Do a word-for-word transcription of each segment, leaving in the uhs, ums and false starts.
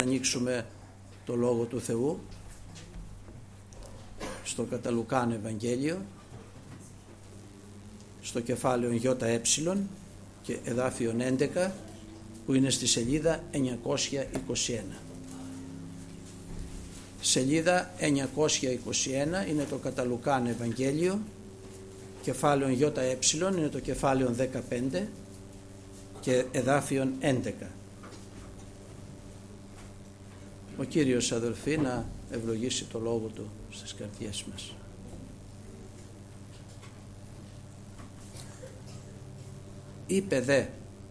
ανοίξουμε το Λόγο του Θεού στο κατά Λουκάν Ευαγγέλιο, στο κεφάλαιο ΙΕ και εδάφιον έντεκα, που είναι στη σελίδα εννιακόσια είκοσι ένα. Σελίδα εννιακόσια είκοσι ένα είναι το κατά Λουκάν Ευαγγέλιο, κεφάλαιο ΙΕ είναι το κεφάλαιο δεκαπέντε και εδάφιον έντεκα. Ο Κύριος, αδελφοί, να ευλογήσει το Λόγο Του στις καρδιές μας. Είπε δε,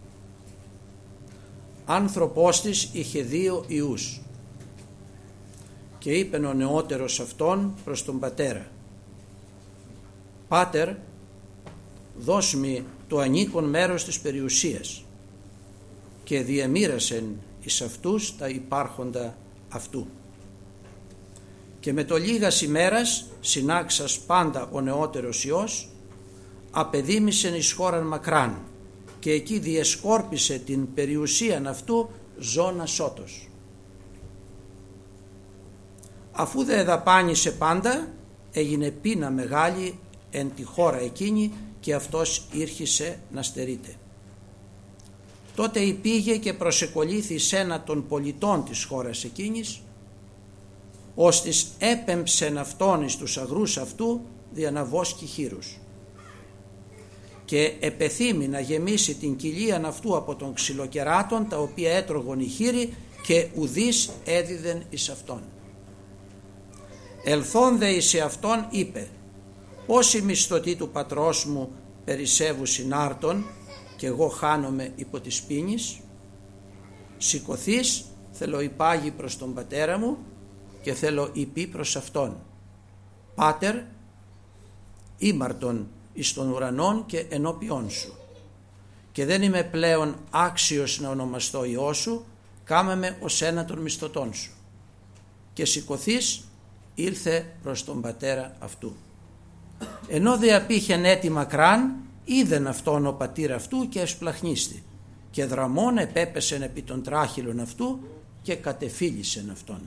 άνθρωπος της είχε δύο ιούς, και είπεν ο νεότερος αυτόν προς τον πατέρα, «Πάτερ, δώσ' μη το ανήκον μέρος της περιουσίας», και διεμοίρασεν εις αυτούς τα υπάρχοντα αυτού. Και με το λίγας ημέρας συνάξας πάντα ο νεότερος ιός απεδίμησεν εις χώραν μακράν, και εκεί διεσκόρπισε την περιουσίαν αυτού ζώνα σώτος. Αφού δε δαπάνησε πάντα, έγινε πείνα μεγάλη εν τη χώρα εκείνη, και αυτός ήρχισε να στερείται. Τότε υπήγε και προσεκολήθη σε ένα των πολιτών της χώρας εκείνης, ώστις έπεμψεν αυτόν εις τους αγρούς αυτού δια να βόσκει χείρους, και επεθύμη να γεμίσει την κοιλίαν αυτού από των ξυλοκεράτων, τα οποία έτρωγον οι χείροι, και ουδείς έδιδεν εις αυτόν. Ελθόν δε εις αυτόν είπε, «Πόσοι μισθωτοί του πατρός μου περισσεύουν συνάρτων, και εγώ χάνομαι υπό της πίνης? Σηκωθείς, θέλω υπάγει προς τον πατέρα μου, και θέλω υπή προς αυτόν, Πάτερ, ήμαρτον εις των ουρανών και ενώπιόν σου, και δεν είμαι πλέον άξιος να ονομαστώ Υιός σου, κάμε με ως ένα των μισθωτών σου». Και σηκωθείς, ήλθε προς τον πατέρα αυτού. Ενώ δε απήχεν έτη μακράν, είδεν αυτόν ο πατήρ αυτού και ευσπλαχνίστη, και δραμών επέπεσεν επί των τράχυλων αυτού και κατεφίλησεν αυτόν.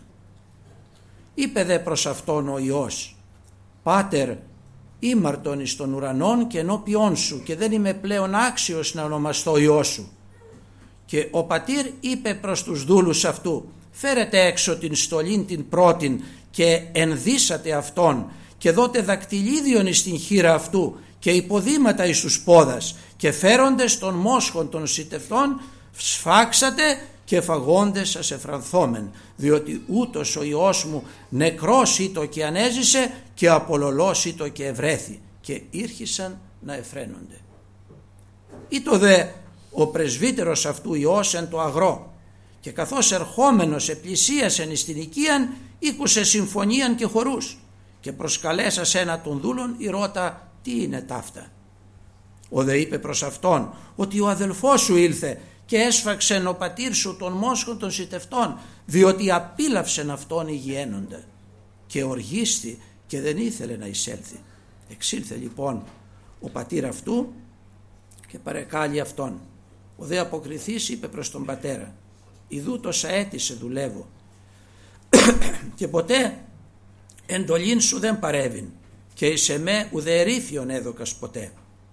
Είπε δε προς αυτόν ο Υιός, «Πάτερ, ήμαρτον εις των ουρανών και ενώπιόν σου, και δεν είμαι πλέον άξιος να ονομαστώ Υιός σου». Και ο πατήρ είπε προς τους δούλους αυτού, «Φέρετε έξω την στολήν την πρώτην και ενδύσατε αυτόν, και δώτε δακτυλίδιον εις την χείρα αυτού και υποδήματα εις τους πόδας, και φέροντες των μόσχων των σιτευτών σφάξατε, και φαγόντες σας εφρανθόμεν, διότι ούτως ο Υιός μου νεκρός ήτο και ανέζησε, και απολωλός ήτο και ευρέθη, και ήρχισαν να εφραίνονται. Ήτο δε ο πρεσβύτερος αυτού Υιός εν το αγρό, και καθώς ερχόμενος επλησίασεν εις την οικίαν, ήκουσε συμφωνίαν και χορούς, και προσκαλέσας ένα των δούλων ηρώτα, «Τι είναι ταύτα?» Ο δε είπε προς αυτόν, «Ότι ο αδελφός σου ήλθε και έσφαξεν ο πατήρ σου των μόσχων των σιτευτών, διότι απίλαυσεν αυτόν υγιαίνοντα, και οργίστη και δεν ήθελε να εισέλθει. Εξήλθε λοιπόν ο πατήρ αυτού και παρεκάλει αυτόν. Ο δε αποκριθής είπε προς τον πατέρα, «Ιδού τόσα έτη σε δουλεύω και ποτέ εντολήν σου δεν παρέβην, και εις εμέ ουδε ερήφιον έδωκας ποτέ,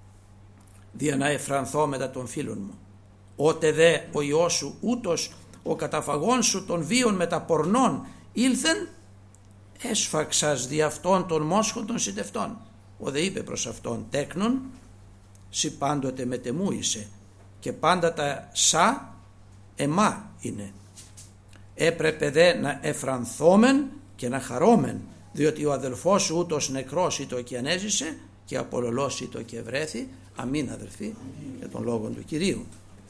δια να εφρανθώ μετά των φίλων μου. Ότε δε ο Υιός σου ούτως ο καταφαγών σου των βίων μεταπορνών ήλθεν, έσφαξας δι' αυτών των μόσχων των σιτευτών». Ο δε είπε προς αυτόν, «Τέκνον, σι πάντοτε μετεμού είσαι, και πάντα τα σα εμά είναι. Έπρεπε δε να εφρανθόμεν και να χαρόμεν, διότι ο αδελφός σου ούτως νεκρός ήτο και ανέζησε, και απολωλός ήτο και ευρέθη». Αμήν, αδελφοί, για τον λόγο του Κυρίου.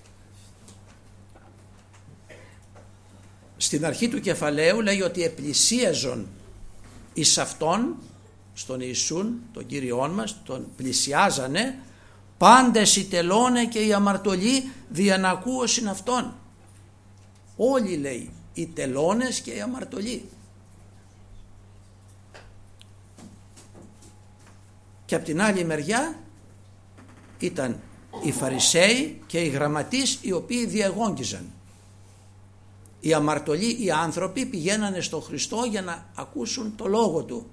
Στην αρχή του κεφαλαίου λέει ότι επλησίαζον εις αυτόν, στον Ιησούν, τον Κύριόν μας, τον πλησιάζανε πάντες οι τελώνε και οι αμαρτωλοί δια να ακούωσιν αυτόν. Όλοι, λέει, οι τελώνες και οι αμαρτωλοί. Και από την άλλη μεριά ήταν οι Φαρισαίοι και οι γραμματείς, οι οποίοι διαγόγγιζαν. οι αμαρτωλοί οι άνθρωποι πηγαίνανε στο Χριστό για να ακούσουν το λόγο Του.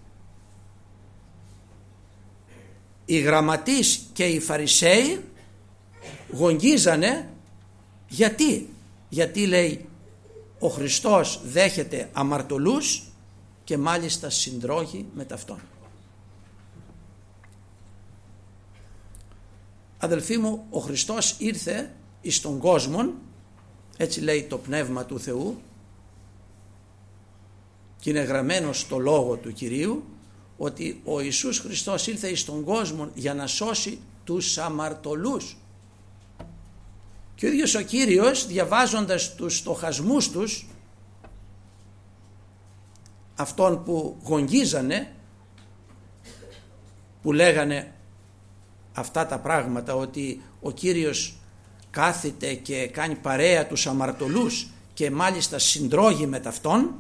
Οι γραμματείς και οι Φαρισαίοι γογγίζανε. Γιατί? Γιατί λέει ο Χριστός δέχεται αμαρτωλούς και μάλιστα συντρώγει με ταυτόν. Αδελφοί μου, ο Χριστός ήρθε εις τον κόσμο, έτσι λέει το Πνεύμα του Θεού και είναι γραμμένο στο λόγο του Κυρίου, ότι ο Ιησούς Χριστός ήρθε εις τον κόσμο για να σώσει τους αμαρτωλούς. Και ο ίδιος ο Κύριος, διαβάζοντας τους στοχασμούς τους, αυτών που γογγίζανε, που λέγανε αυτά τα πράγματα, ότι ο Κύριος κάθεται και κάνει παρέα τους αμαρτωλούς και μάλιστα συντρώγει με ταυτόν,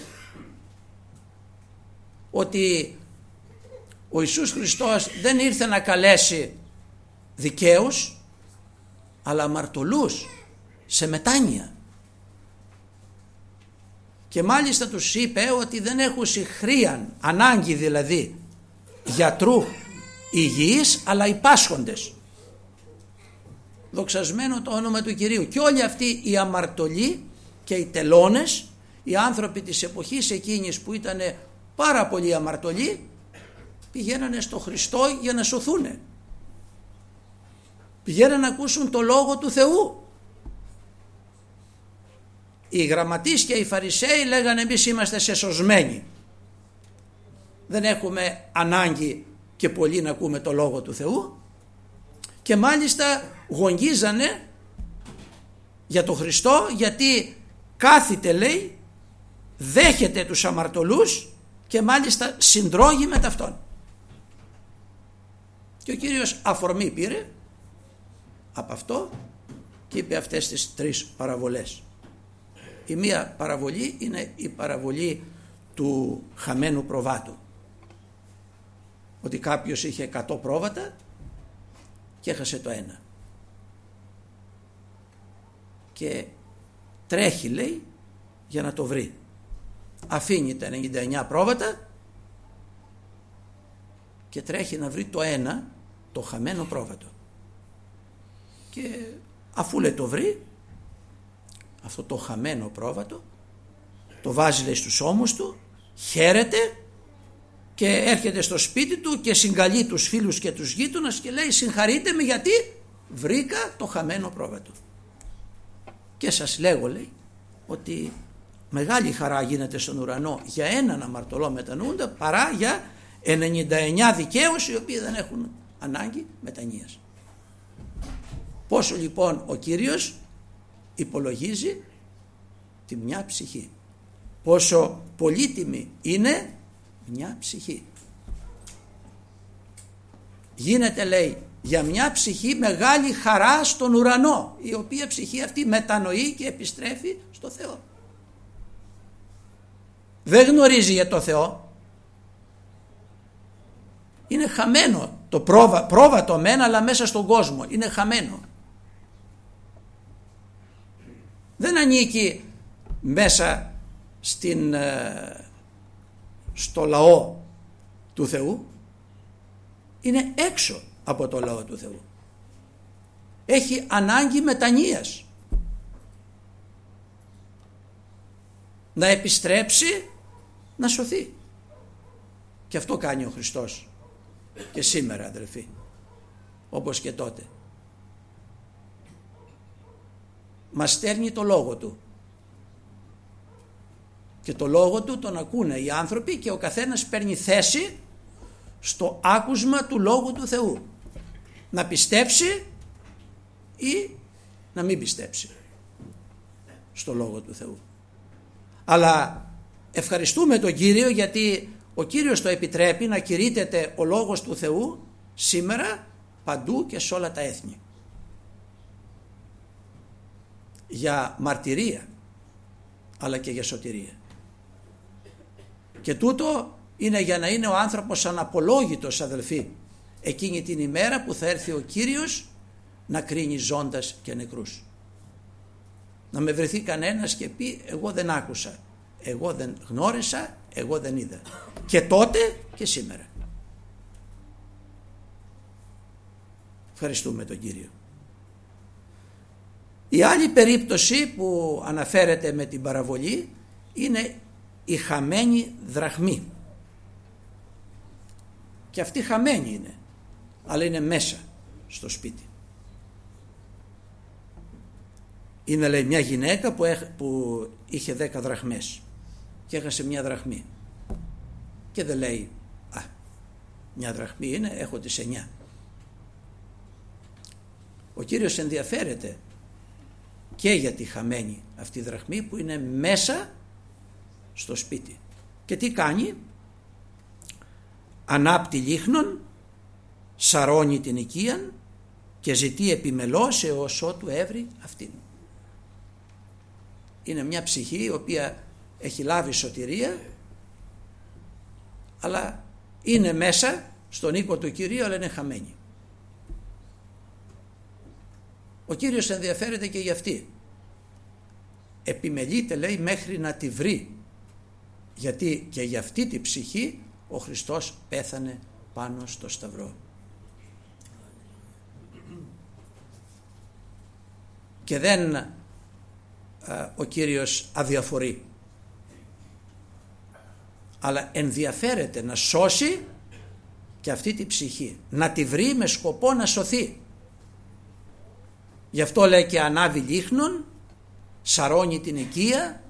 ότι ο Ιησούς Χριστός δεν ήρθε να καλέσει δικαίους αλλά αμαρτωλούς σε μετάνοια. Και μάλιστα τους είπε ότι δεν έχουν συχρίαν, ανάγκη δηλαδή γιατρού υγιείς, αλλά οι πάσχοντες. Δοξασμένο το όνομα του Κυρίου. Και όλοι αυτοί οι αμαρτωλοί και οι τελώνες, οι άνθρωποι της εποχής εκείνης που ήταν πάρα πολύ αμαρτωλοί, πηγαίνανε στο Χριστό για να σωθούνε. Πηγαίνανε να ακούσουν το λόγο του Θεού. Οι γραμματείς και οι Φαρισαίοι λέγανε εμείς είμαστε σεσωσμένοι. Δεν έχουμε ανάγκη και πολύ να ακούμε το λόγο του Θεού. Και μάλιστα γογγίζανε για τον Χριστό, γιατί κάθεται λέει, δέχεται τους αμαρτωλούς και μάλιστα συντρώγει με ταυτόν. Και ο Κύριος αφορμή πήρε από αυτό και είπε αυτές τις τρεις παραβολές. Η μία παραβολή είναι η παραβολή του χαμένου προβάτου, ότι κάποιος είχε εκατό πρόβατα και έχασε το ένα και τρέχει λέει για να το βρει. Αφήνει τα ενενήντα εννιά πρόβατα και τρέχει να βρει το ένα, το χαμένο πρόβατο. Και αφού λέει το βρει, αυτό το χαμένο πρόβατο το βάζει λέει στους ώμους του, χαίρεται και έρχεται στο σπίτι του και συγκαλεί τους φίλους και τους γείτονας και λέει συγχαρείτε με γιατί βρήκα το χαμένο πρόβατο. Και σας λέγω λέει ότι μεγάλη χαρά γίνεται στον ουρανό για έναν αμαρτωλό μετανοούντα παρά για ενενήντα εννιά δικαίους οι οποίοι δεν έχουν ανάγκη μετανοίας. Πόσο λοιπόν ο Κύριος υπολογίζει τη μια ψυχή, πόσο πολύτιμη είναι μια ψυχή. Γίνεται λέει για μια ψυχή μεγάλη χαρά στον ουρανό, η οποία ψυχή αυτή μετανοεί και επιστρέφει στο Θεό. Δεν γνωρίζει για το Θεό, είναι χαμένο το πρόβα, πρόβατο μεν, αλλά μέσα στον κόσμο είναι χαμένο. Δεν ανήκει μέσα στην, στο λαό του Θεού, είναι έξω από το λαό του Θεού. Έχει ανάγκη μετανοίας, να επιστρέψει, να σωθεί. Και αυτό κάνει ο Χριστός και σήμερα αδελφοί, όπως και τότε. Μας στέλνει το λόγο του και το λόγο του τον ακούνε οι άνθρωποι και ο καθένας παίρνει θέση στο άκουσμα του λόγου του Θεού, να πιστέψει ή να μην πιστέψει στο λόγο του Θεού. Αλλά ευχαριστούμε τον Κύριο, γιατί ο Κύριος το επιτρέπει να κηρύττεται ο λόγος του Θεού σήμερα παντού και σε όλα τα έθνη, για μαρτυρία αλλά και για σωτηρία. Και τούτο είναι για να είναι ο άνθρωπος αναπολόγητος αδελφοί εκείνη την ημέρα που θα έρθει ο Κύριος να κρίνει ζώντας και νεκρούς. Να με βρεθεί κανένας και πει εγώ δεν άκουσα, εγώ δεν γνώρισα, εγώ δεν είδα. Και τότε και σήμερα. Ευχαριστούμε τον Κύριο. Η άλλη περίπτωση που αναφέρεται με την παραβολή είναι η χαμένη δραχμή. Και αυτή χαμένη είναι, αλλά είναι μέσα στο σπίτι. Είναι, λέει, μια γυναίκα που, έχ, που είχε δέκα δραχμές και έχασε μια δραχμή. Και δεν λέει, α, μια δραχμή είναι, έχω τις εννιά. Ο Κύριος ενδιαφέρεται και για τη χαμένη αυτή δραχμή που είναι μέσα στο σπίτι. Και τι κάνει? Ανάπτει λίχνον, σαρώνει την οικίαν και ζητεί επιμελώς έως ότου έβρει αυτήν. Είναι μια ψυχή η οποία έχει λάβει σωτηρία, αλλά είναι μέσα στον οίκο του Κυρίου, αλλά είναι χαμένη. Ο Κύριος ενδιαφέρεται και για αυτή. Επιμελείται, λέει, μέχρι να τη βρει, γιατί και για αυτή τη ψυχή ο Χριστός πέθανε πάνω στο σταυρό. Και δεν α, ο Κύριος αδιαφορεί, αλλά ενδιαφέρεται να σώσει και αυτή τη ψυχή, να τη βρει με σκοπό να σωθεί. Γι' αυτό λέει και ανάβει λίχνον, σαρώνει την οικία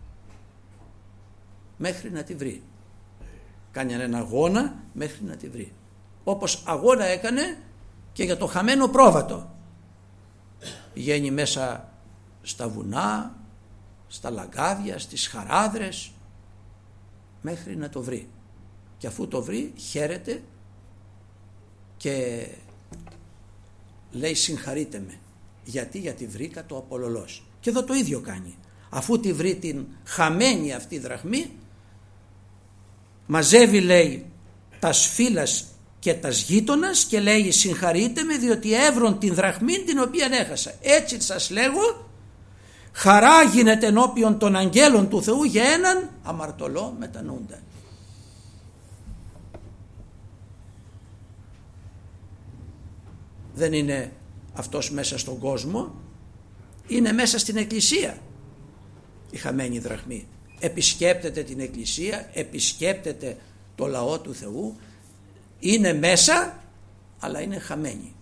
μέχρι να τη βρει. Κάνει έναν αγώνα μέχρι να τη βρει. Όπως αγώνα έκανε και για το χαμένο πρόβατο. Πηγαίνει μέσα στα βουνά, στα λαγκάδια, στις χαράδρες, μέχρι να το βρει. Και αφού το βρει χαίρεται και λέει συγχαρείτε με. Γιατί, γιατί βρήκα το απολωλός. Και εδώ το ίδιο κάνει. Αφού τη βρει την χαμένη αυτή δραχμή, μαζεύει, λέει, τα σφύλας και τα γείτονας και λέει συγχαρείτε με διότι έβρον την δραχμή την οποία έχασα. Έτσι σας λέγω, χαρά γίνεται ενώπιον των αγγέλων του Θεού για έναν αμαρτωλό μετανοούντα. Δεν είναι αυτός μέσα στον κόσμο, είναι μέσα στην εκκλησία η χαμένη δραχμή. Επισκέπτεται την εκκλησία, επισκέπτεται το λαό του Θεού, είναι μέσα αλλά είναι χαμένη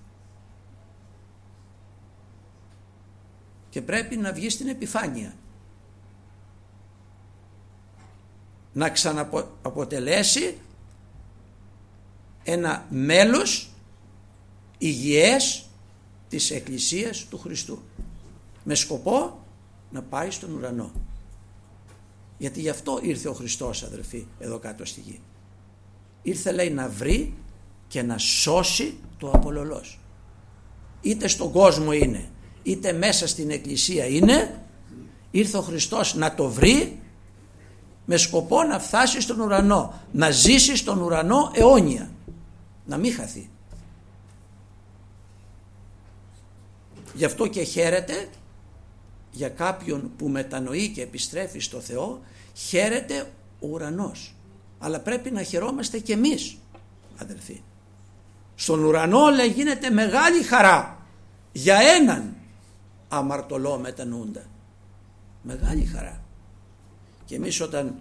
και πρέπει να βγει στην επιφάνεια, να ξανααποτελέσει ένα μέλος υγιές της Εκκλησίας του Χριστού, με σκοπό να πάει στον ουρανό. Γιατί γι' αυτό ήρθε ο Χριστός, αδερφοί, εδώ κάτω στη γη. Ήρθε, λέει, να βρει και να σώσει το απολωλός. Είτε στον κόσμο είναι, είτε μέσα στην Εκκλησία είναι, ήρθε ο Χριστός να το βρει με σκοπό να φτάσει στον ουρανό, να ζήσει στον ουρανό αιώνια, να μην χαθεί. Γι' αυτό και χαίρεται για κάποιον που μετανοεί και επιστρέφει στο Θεό, χαίρεται ο ουρανός. Αλλά πρέπει να χαιρόμαστε και εμείς, αδελφοί. Στον ουρανό, λέει, γίνεται μεγάλη χαρά για έναν αμαρτωλό μετανοούντα. Μεγάλη χαρά. Και εμείς όταν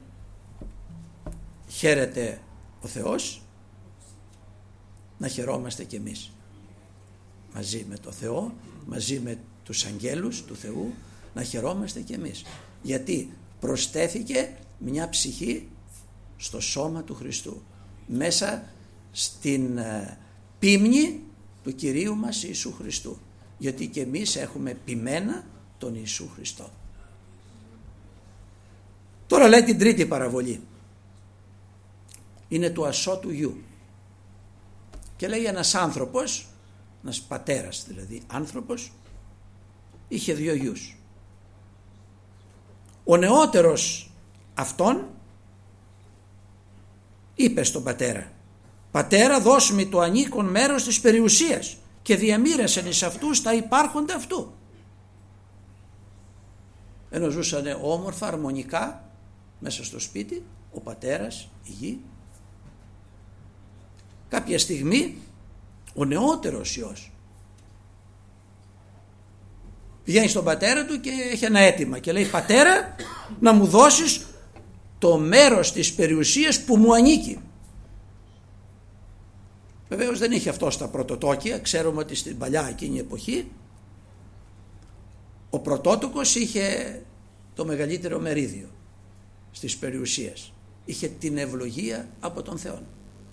χαίρεται ο Θεός, να χαιρόμαστε και εμείς μαζί με το Θεό, μαζί με τους αγγέλους του Θεού, να χαιρόμαστε και εμείς. Γιατί προστέθηκε μια ψυχή στο σώμα του Χριστού, μέσα στην ε, πίμνη του Κυρίου μας Ιησού Χριστού. Γιατί και εμείς έχουμε ποιμένα τον Ιησού Χριστό. Τώρα λέει την τρίτη παραβολή. Είναι του ασώτου γιου. Και λέει ένας άνθρωπος, ένας πατέρας δηλαδή άνθρωπος, είχε δύο γιους. Ο νεότερος αυτόν είπε στον πατέρα, πατέρα, δώσ' μη το ανήκον μέρος της περιουσίας και διαμοίρασεν εις αυτούς τα υπάρχοντα αυτού. ενώ ζούσαν όμορφα, αρμονικά μέσα στο σπίτι, ο πατέρας, η γη. Κάποια στιγμή ο νεότερος Υιός πηγαίνει στον πατέρα του και έχει ένα αίτημα και λέει: πατέρα, να μου δώσεις το μέρος της περιουσίας που μου ανήκει. Βεβαίως δεν είχε αυτό στα πρωτοτόκια. Ξέρουμε ότι στην παλιά εκείνη εποχή ο πρωτότοκος είχε το μεγαλύτερο μερίδιο στις περιουσίες. Είχε την ευλογία από τον Θεό.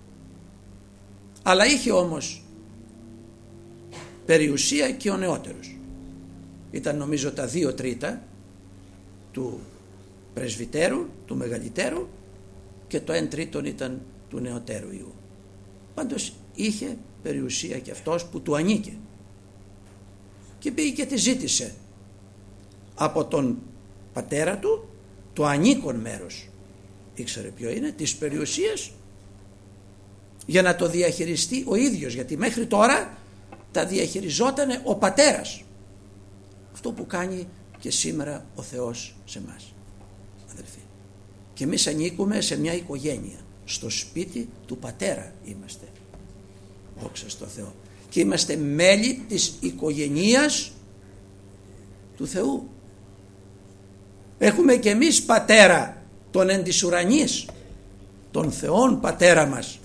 Αλλά είχε όμως περιουσία και ο νεότερος. Ήταν νομίζω τα δύο τρίτα του πρεσβυτέρου, του μεγαλύτερου, και το εν τρίτον ήταν του νεωτέρου Υιού. Πάντως είχε περιουσία και αυτός που του ανήκε. Και πήγε και τη ζήτησε από τον πατέρα του το ανήκον μέρος. Ήξερε ποιο είναι, της περιουσίας, για να το διαχειριστεί ο ίδιος, γιατί μέχρι τώρα τα διαχειριζόταν ο πατέρας. Αυτό που κάνει και σήμερα ο Θεός σε μας, αδελφοί. Και εμείς ανήκουμε σε μια οικογένεια. Στο σπίτι του πατέρα είμαστε. Δόξα στο Θεό. Και είμαστε μέλη της οικογένειας του Θεού. Έχουμε και εμείς πατέρα, τον εν της ουρανής, τον Θεόν πατέρα μας.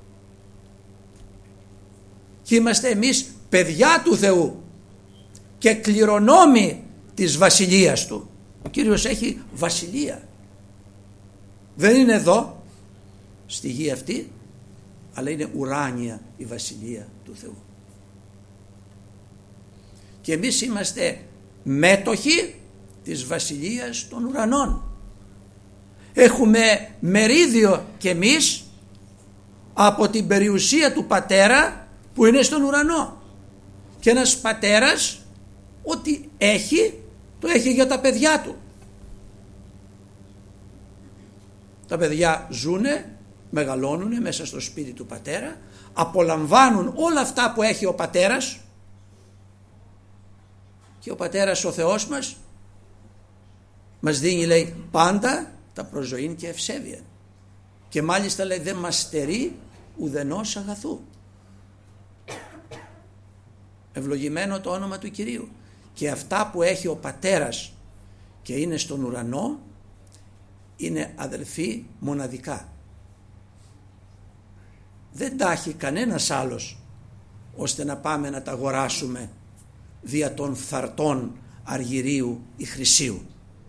Και είμαστε εμείς παιδιά του Θεού και κληρονόμοι της βασιλείας του. Ο Κύριος έχει βασιλεία. Δεν είναι εδώ στη γη αυτή, αλλά είναι ουράνια η βασιλεία του Θεού. Και εμείς είμαστε μέτοχοι της βασιλείας των ουρανών. Έχουμε μερίδιο κι εμείς από την περιουσία του πατέρα που είναι στον ουρανό. Και ένας πατέρας ό,τι έχει, το έχει για τα παιδιά του. Τα παιδιά ζουνε, μεγαλώνουνε μέσα στο σπίτι του πατέρα, απολαμβάνουν όλα αυτά που έχει ο πατέρας, και ο πατέρας ο Θεός μας μας δίνει, λέει, πάντα τα προζωήν και ευσέβεια, και μάλιστα, λέει, δεν μας στερεί ουδενός αγαθού. Ευλογημένο το όνομα του Κυρίου. Και αυτά που έχει ο πατέρας και είναι στον ουρανό είναι, αδελφοί, μοναδικά. Δεν τα έχει κανένας άλλος ώστε να πάμε να τα αγοράσουμε δια των φθαρτών αργυρίου ή χρυσίου.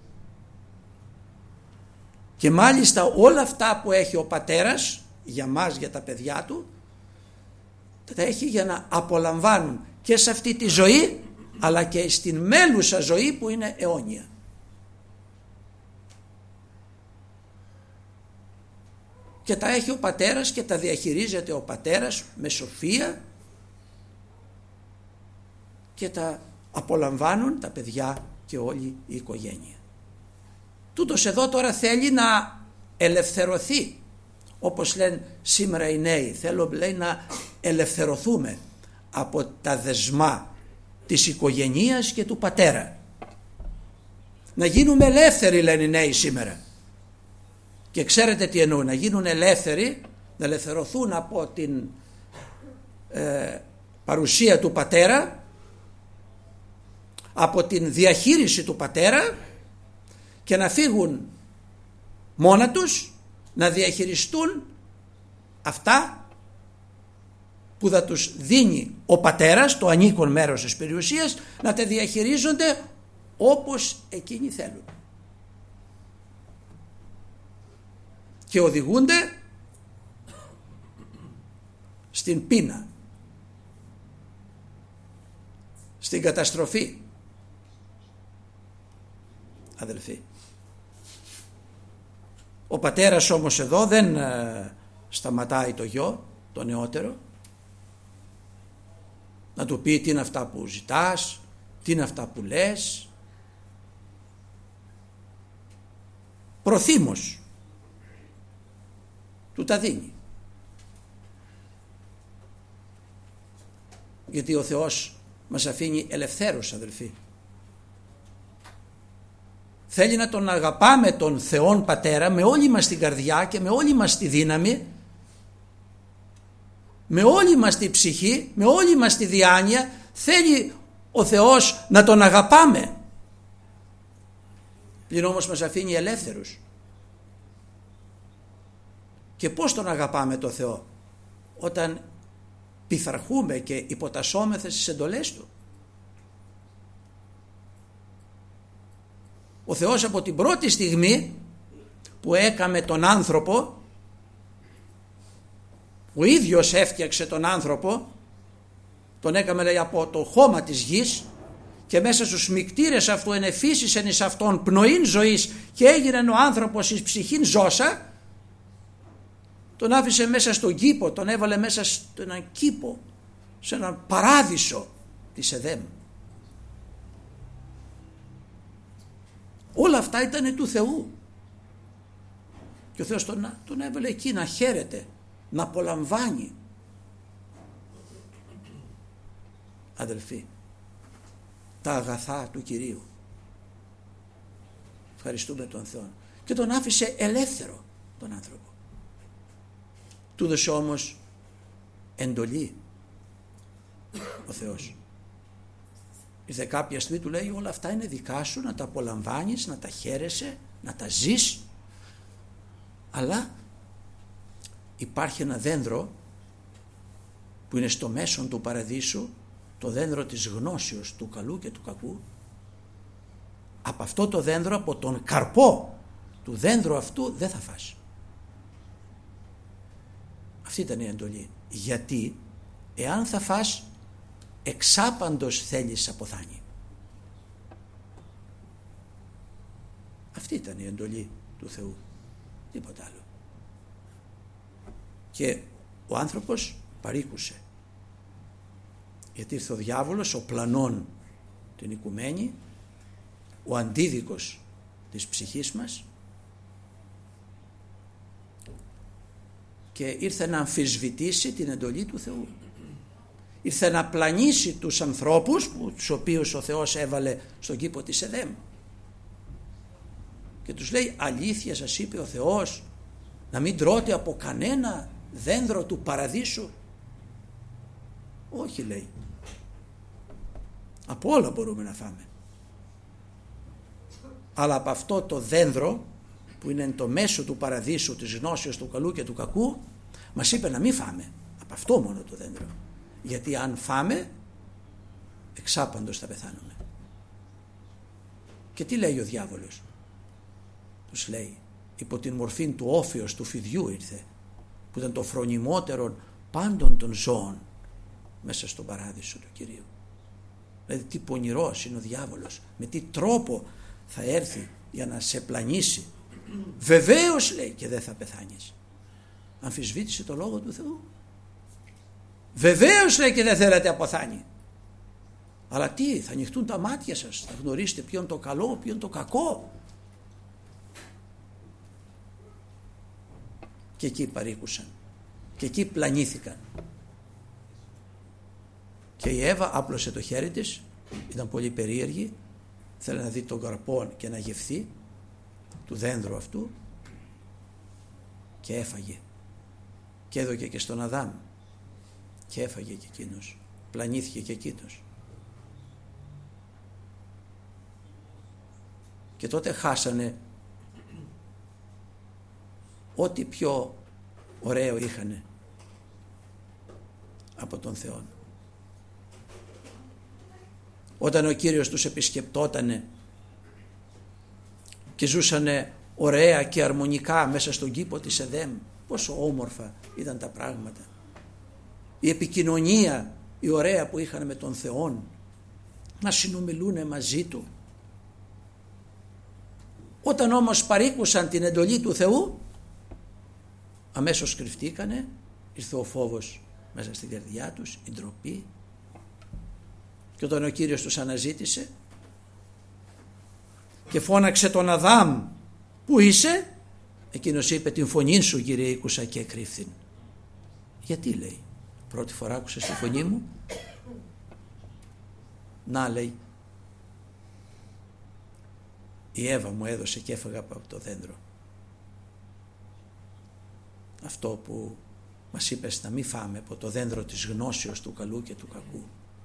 Και μάλιστα όλα αυτά που έχει ο πατέρας για μας, για τα παιδιά του, τα έχει για να απολαμβάνουν και σε αυτή τη ζωή, αλλά και στην μέλουσα ζωή που είναι αιώνια. Και τα έχει ο πατέρας και τα διαχειρίζεται ο πατέρας με σοφία, και τα απολαμβάνουν τα παιδιά και όλη η οικογένεια. Τούτος εδώ τώρα θέλει να ελευθερωθεί, όπως λένε σήμερα οι νέοι. Θέλω, λέει, να ελευθερωθούμε από τα δεσμά της οικογένειας και του πατέρα. Να γίνουμε ελεύθεροι, λένε οι νέοι σήμερα. Και ξέρετε τι εννοούν? Να γίνουν ελεύθεροι, να ελευθερωθούν από την ε, παρουσία του πατέρα, από την διαχείριση του πατέρα, και να φύγουν μόνα τους να διαχειριστούν αυτά που θα τους δίνει ο πατέρας, το ανήκον μέρος της περιουσίας, να τα διαχειρίζονται όπως εκείνοι θέλουν. Και οδηγούνται στην πείνα, στην καταστροφή, αδελφοί. Ο πατέρας όμως εδώ δεν ε, σταματάει το γιο, το νεότερο, να του πει τι είναι αυτά που ζητάς, τι είναι αυτά που λες. Προθύμως του τα δίνει. Γιατί ο Θεός μας αφήνει ελευθέρους, αδελφοί. θέλει να τον αγαπάμε τον Θεόν Πατέρα με όλη μας την καρδιά και με όλη μας τη δύναμη, με όλη μας τη ψυχή, με όλη μας τη διάνοια. Θέλει ο Θεός να τον αγαπάμε. Πλην όμως μας αφήνει ελεύθερους. Και πώς τον αγαπάμε το Θεό? Όταν πειθαρχούμε και υποτασσόμεθα στις εντολές Του. Ο Θεός από την πρώτη στιγμή που έκαμε τον άνθρωπο, ο ίδιος έφτιαξε τον άνθρωπο, τον έκαμε λέει από το χώμα της γης και μέσα στους μικτήρες αυτού ενεφύσισεν εις αυτόν πνοήν ζωής και έγινε ο άνθρωπος εις ψυχήν ζώσα. Τον άφησε μέσα στον κήπο, τον έβαλε μέσα σε έναν κήπο, σε έναν παράδεισο της Εδέμ. Όλα αυτά ήταν του Θεού. Και ο Θεός τον, τον έβαλε εκεί να χαίρεται, να απολαμβάνει. Αδελφοί, τα αγαθά του Κυρίου. Ευχαριστούμε τον Θεό. Και τον άφησε ελεύθερο τον άνθρωπο. Του δώσε όμως εντολή ο Θεός. Ήρθε κάποια στιγμή, του λέει όλα αυτά είναι δικά σου, να τα απολαμβάνεις, να τα χαίρεσαι, να τα ζεις, αλλά υπάρχει ένα δένδρο που είναι στο μέσον του παραδείσου, το δένδρο της γνώσεως του καλού και του κακού. Από αυτό το δένδρο, από τον καρπό του δένδρου αυτού δεν θα φας. Αυτή ήταν η εντολή. Γιατί εάν θα φας, εξάπαντος θέλεις αποθάνει. Αυτή ήταν η εντολή του Θεού, τίποτα άλλο. Και ο άνθρωπος παρήκουσε, γιατί ήρθε ο διάβολος, ο πλανών την οικουμένη, ο αντίδικος της ψυχής μας, και ήρθε να αμφισβητήσει την εντολή του Θεού. Ήρθε να πλανήσει τους ανθρώπους, τους οποίους ο Θεός έβαλε στον κήπο της Εδέμ, και τους λέει αλήθεια σας είπε ο Θεός να μην τρώτε από κανένα δένδρο του παραδείσου? Όχι, λέει, από όλα μπορούμε να φάμε, αλλά από αυτό το δένδρο που είναι το μέσο του παραδείσου της γνώσεως του καλού και του κακού, μας είπε να μην φάμε από αυτό μόνο το δέντρο, γιατί αν φάμε εξάπαντος θα πεθάνουμε. Και τι λέει ο διάβολος? Τους λέει, υπό την μορφή του όφεως του φιδιού ήρθε, που ήταν το φρονιμότερο πάντων των ζώων μέσα στον παράδεισο του Κυρίου. Δηλαδή τι πονηρός είναι ο διάβολος, με τι τρόπο θα έρθει για να σε πλανήσει. Βεβαίως, λέει, και δεν θα πεθάνεις. Αμφισβήτησε το λόγο του Θεού. Βεβαίως, λέει, και δεν θέλετε αποθάνει. Αλλά τι, θα ανοιχτούν τα μάτια σας, θα γνωρίσετε ποιον το καλό, ποιον το κακό. Και εκεί παρήκουσαν και εκεί πλανήθηκαν. Και η Εύα άπλωσε το χέρι της, ήταν πολύ περίεργη, θέλει να δει τον καρπό και να γευθεί του δένδρου αυτού, και έφαγε και έδωκε και στον Αδάμ και έφαγε και εκείνος, πλανήθηκε και εκείνος. Και τότε χάσανε ό,τι πιο ωραίο είχανε από τον Θεό. Όταν ο Κύριος τους επισκεπτότανε και ζούσανε ωραία και αρμονικά μέσα στον κήπο της Εδέμ, πόσο όμορφα ήταν τα πράγματα, η επικοινωνία η ωραία που είχαν με τον Θεό, να συνομιλούν μαζί Του. Όταν όμως παρήκουσαν την εντολή του Θεού, αμέσως κρυφτήκανε, ήρθε ο φόβος μέσα στην καρδιά τους, η ντροπή, και όταν ο Κύριος τους αναζήτησε και φώναξε τον Αδάμ, πού είσαι? Εκείνος είπε, την φωνή σου, Κύριε, ήκουσα και εκρύφθην. Γιατί, λέει, πρώτη φορά άκουσες τη φωνή μου? Να, λέει, η Εύα μου έδωσε και έφαγα από το δέντρο. Αυτό που μας είπες να μην φάμε από το δέντρο της γνώσεως του καλού και του κακού.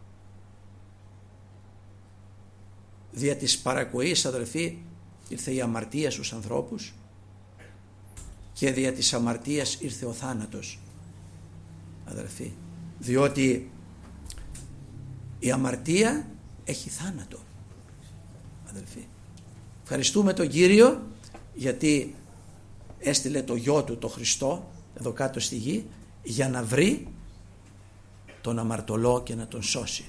Δια της παρακοής, αδελφοί, ήρθε η αμαρτία στους ανθρώπους και δια της αμαρτίας ήρθε ο θάνατος, αδελφοί, διότι η αμαρτία έχει θάνατο, αδελφοί. Ευχαριστούμε τον Κύριο γιατί έστειλε το γιο του, το Χριστό, εδώ κάτω στη γη, για να βρει τον αμαρτωλό και να τον σώσει.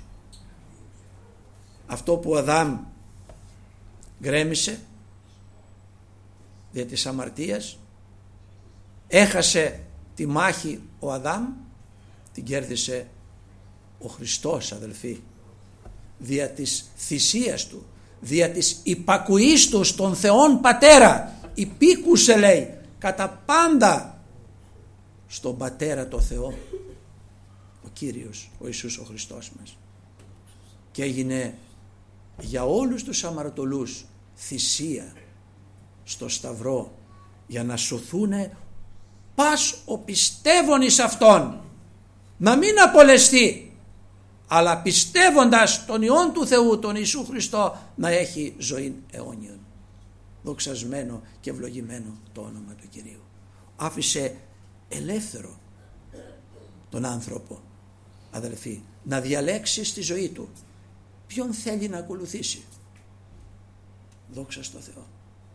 Αυτό που ο Αδάμ γκρέμισε δια της αμαρτίας, έχασε τη μάχη ο Αδάμ, την κέρδισε ο Χριστός, αδελφοί, δια της θυσίας του, δια της υπακουής του στον Θεόν Πατέρα. Υπήκουσε, λέει, κατά πάντα στον Πατέρα το Θεό, ο Κύριος, ο Ιησούς ο Χριστός μας, και έγινε για όλους τους αμαρτωλούς θυσία στο Σταυρό, για να σωθούνε πας ο πιστεύων εις Αυτόν, να μην απολεστεί, αλλά πιστεύοντας τον Υιόν του Θεού, τον Ιησού Χριστό, να έχει ζωή αιώνιον. Δοξασμένο και ευλογημένο το όνομα του Κυρίου. Άφησε ελεύθερο τον άνθρωπο, αδελφοί, να διαλέξει στη ζωή του ποιον θέλει να ακολουθήσει. Δόξα στο Θεό.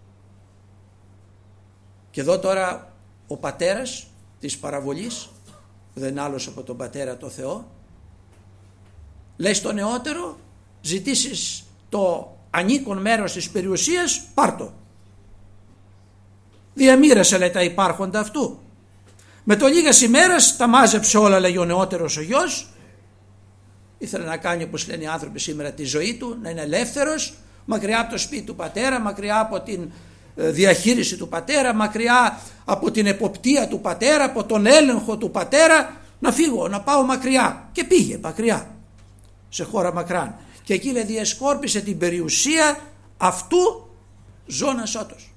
Και εδώ τώρα ο πατέρας της παραβολής, που δεν είναι άλλος από τον Πατέρα το Θεό, λέει στο νεότερο, ζητήσεις το ανήκον μέρος της περιουσίας, πάρ' το. Διαμοίρασε, λέει, τα υπάρχοντα αυτού. Με το λίγας ημέρας τα μάζεψε όλα, λέει ο νεότερος ο γιος. Ήθελε να κάνει, όπως λένε οι άνθρωποι σήμερα, τη ζωή του, να είναι ελεύθερος, μακριά από το σπίτι του πατέρα, μακριά από την διαχείριση του πατέρα, μακριά από την εποπτεία του πατέρα, από τον έλεγχο του πατέρα, να φύγω, να πάω μακριά. Και πήγε μακριά, σε χώρα μακράν. Και εκεί, λέει, διασκόρπισε την περιουσία αυτού ζώνα σώτος.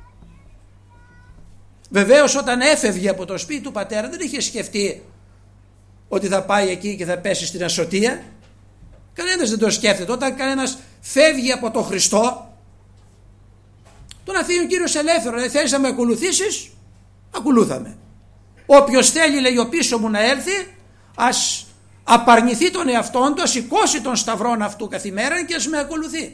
Βεβαίως όταν έφευγε από το σπίτι του πατέρα δεν είχε σκεφτεί ότι θα πάει εκεί και θα πέσει στην ασωτεία. Κανένας δεν το σκέφτεται. Όταν κανένας φεύγει από τον Χριστό, τον αφήνει ο Κύριος ελεύθερο. Δεν θέλεις να με ακολουθήσεις, ακολούθαμε. Όποιος θέλει, λέει, ο πίσω μου να έρθει, ας απαρνηθεί τον εαυτόν του, ας σηκώσει τον σταυρόν αυτού καθημέρα και ας με ακολουθεί.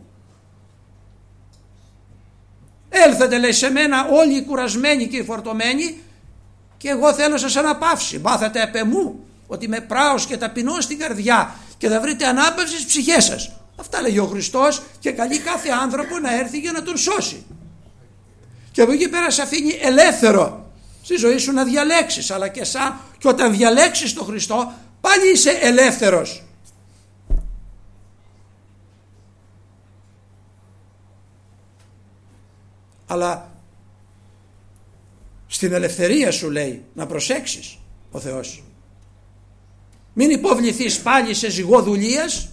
Έλθετε, λέει, σε μένα όλοι οι κουρασμένοι και οι φορτωμένοι και εγώ θέλω σας αναπαύσει. Μάθατε απ' εμού ότι είμαι πράος και ταπεινός στην καρδιά και θα βρείτε ανάπαυση στις ψυχές σας. Αυτά λέγει ο Χριστός και καλεί κάθε άνθρωπο να έρθει για να τον σώσει. Και από εκεί πέρα σε αφήνει ελεύθερο στη ζωή σου να διαλέξεις, αλλά και σαν και όταν διαλέξεις τον Χριστό πάλι είσαι ελεύθερος. Αλλά στην ελευθερία σου, λέει, να προσέξεις ο Θεός. Μην υποβληθείς πάλι σε ζυγό δουλείας.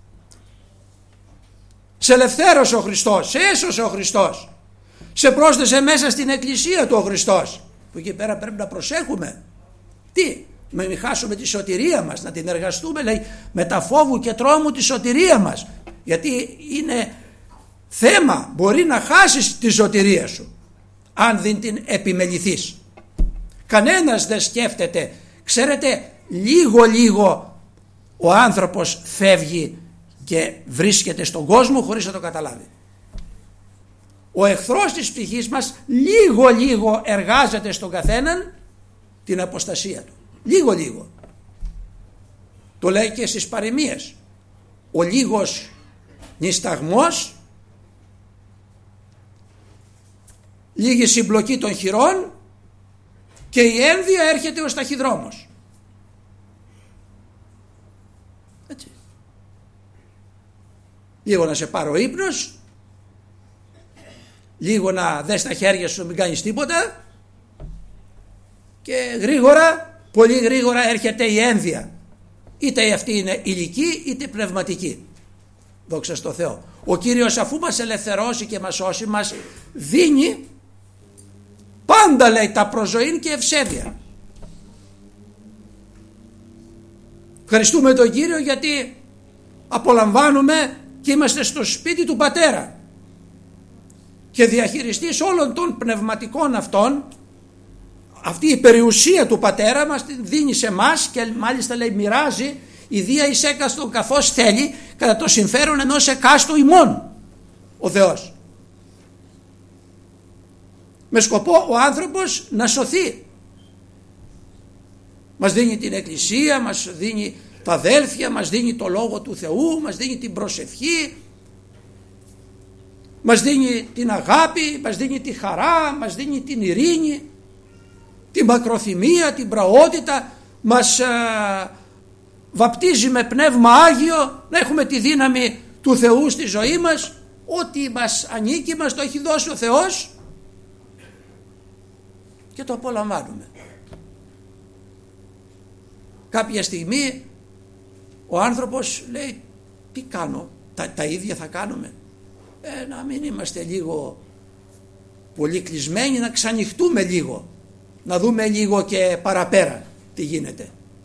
Σε ελευθέρωσε ο Χριστός, σε έσωσε ο Χριστός, σε πρόσθεσε μέσα στην εκκλησία του ο Χριστός, που εκεί πέρα πρέπει να προσέχουμε. Τι, με μην χάσουμε τη σωτηρία μας, να την εργαστούμε, λέει, με τα φόβου και τρόμου τη σωτηρία μας, γιατί είναι θέμα, μπορεί να χάσεις τη σωτηρία σου αν δεν την επιμεληθείς. Κανένας δεν σκέφτεται. Ξέρετε, λίγο λίγο ο άνθρωπος φεύγει και βρίσκεται στον κόσμο χωρίς να το καταλάβει. Ο εχθρός της ψυχής μας λίγο λίγο εργάζεται στον καθέναν την αποστασία του. Λίγο λίγο. Το λέει και στις παροιμίες. Ο λίγος νησταγμός, λίγη συμπλοκή των χειρών και η ένδυα έρχεται ως ταχυδρόμος. Έτσι. Λίγο να σε πάρει ο ύπνος, λίγο να δες τα χέρια σου, μην κάνεις τίποτα, και γρήγορα, πολύ γρήγορα έρχεται η ένδυα. Είτε αυτή είναι ηλική είτε πνευματική. Δόξα στο Θεό. Ο Κύριος αφού μας ελευθερώσει και μας σώσει, μας δίνει πάντα, λέει, τα προζωήν και ευσέβεια. Ευχαριστούμε τον Κύριο γιατί απολαμβάνουμε και είμαστε στο σπίτι του Πατέρα. Και διαχειριστής όλων των πνευματικών αυτών, αυτή η περιουσία του Πατέρα μας την δίνει σε μας και μάλιστα, λέει, μοιράζει ιδία εις έκαστον καθώς θέλει, κατά το συμφέρον ενός εκάστου ημών ο Θεός, με σκοπό ο άνθρωπος να σωθεί. Μας δίνει την Εκκλησία, μας δίνει τα αδέλφια, μας δίνει το Λόγο του Θεού, μας δίνει την προσευχή, μας δίνει την αγάπη, μας δίνει τη χαρά, μας δίνει την ειρήνη, την μακροθυμία, την πραότητα, μας α, βαπτίζει με πνεύμα Άγιο, να έχουμε τη δύναμη του Θεού στη ζωή μας. Ό,τι μας ανήκει μας το έχει δώσει ο Θεός και το απολαμβάνουμε. Κάποια στιγμή ο άνθρωπος λέει, τι κάνω, τα, τα ίδια θα κάνουμε. Ε, να μην είμαστε λίγο πολύ κλεισμένοι, να ξανοιχτούμε λίγο, να δούμε λίγο και παραπέρα τι γίνεται.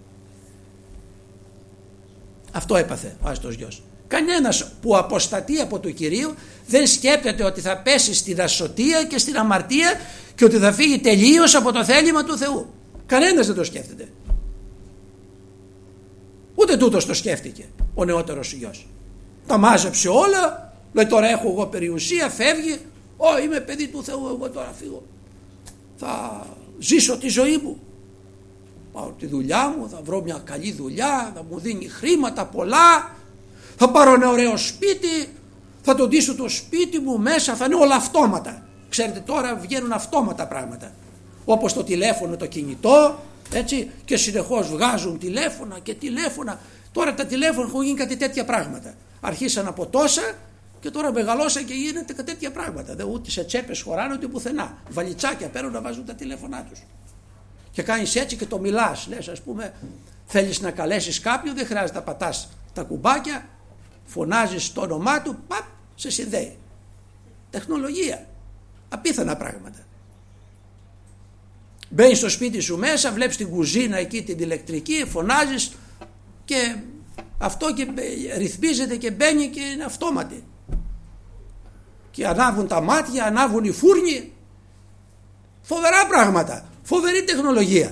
Αυτό έπαθε ο Άστος Γιος. Κανένας που αποστατεί από του Κυρίου δεν σκέπτεται ότι θα πέσει στην ασωτεία και στην αμαρτία και ότι θα φύγει τελείως από το θέλημα του Θεού. Κανένας δεν το σκέφτεται. Ούτε τούτος το σκέφτηκε ο νεότερος γιος. Τα μάζεψε όλα, λέει, τώρα έχω εγώ περιουσία, φεύγει, Ω, είμαι παιδί του Θεού, εγώ τώρα φύγω, θα ζήσω τη ζωή μου, πάω τη δουλειά μου, θα βρω μια καλή δουλειά, θα μου δίνει χρήματα πολλά, θα πάρω ένα ωραίο σπίτι, θα το ντύσω το σπίτι μου μέσα, θα είναι όλα αυτόματα. Ξέρετε, τώρα βγαίνουν αυτόματα πράγματα, όπως το τηλέφωνο, το κινητό, έτσι, και συνεχώς βγάζουν τηλέφωνα και τηλέφωνα. Τώρα τα τηλέφωνα έχουν γίνει κάτι τέτοια πράγματα. Αρχίσαν από τόσα και τώρα μεγαλώσαν και γίνεται κάτι τέτοια πράγματα. Δεν, ούτε σε τσέπες χωράνε ούτε πουθενά. Βαλιτσάκια παίρνουν να βάζουν τα τηλέφωνά τους. Και κάνεις έτσι και το μιλάς. Λες, ας πούμε, θέλεις να καλέσεις κάποιον, δεν χρειάζεται να πατάς τα κουμπάκια, φωνάζεις το όνομά του, παπ, σε συνδέει. Τεχνολογία. Απίθανα πράγματα. Μπαίνεις στο σπίτι σου μέσα, βλέπεις την κουζίνα εκεί την ηλεκτρική, φωνάζεις και αυτό και ρυθμίζεται και μπαίνει και είναι αυτόματη. Και ανάβουν τα μάτια, ανάβουν οι φούρνοι. Φοβερά πράγματα, φοβερή τεχνολογία.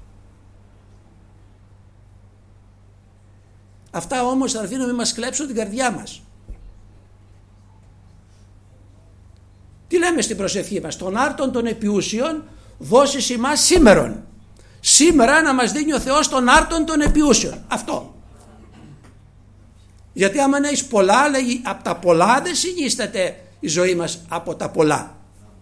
Αυτά όμως θα αφήνουμε να μας κλέψουν την καρδιά μας. Τι λέμε στην προσευχή μας? Των άρτων των επιούσιων δώσεις ημάς σήμερον. Σήμερα να μας δίνει ο Θεός των άρτων των επιούσιων. Αυτό. Γιατί άμα έχεις πολλά, λέγει, από τα πολλά δεν συνίσταται η ζωή μας από τα πολλά.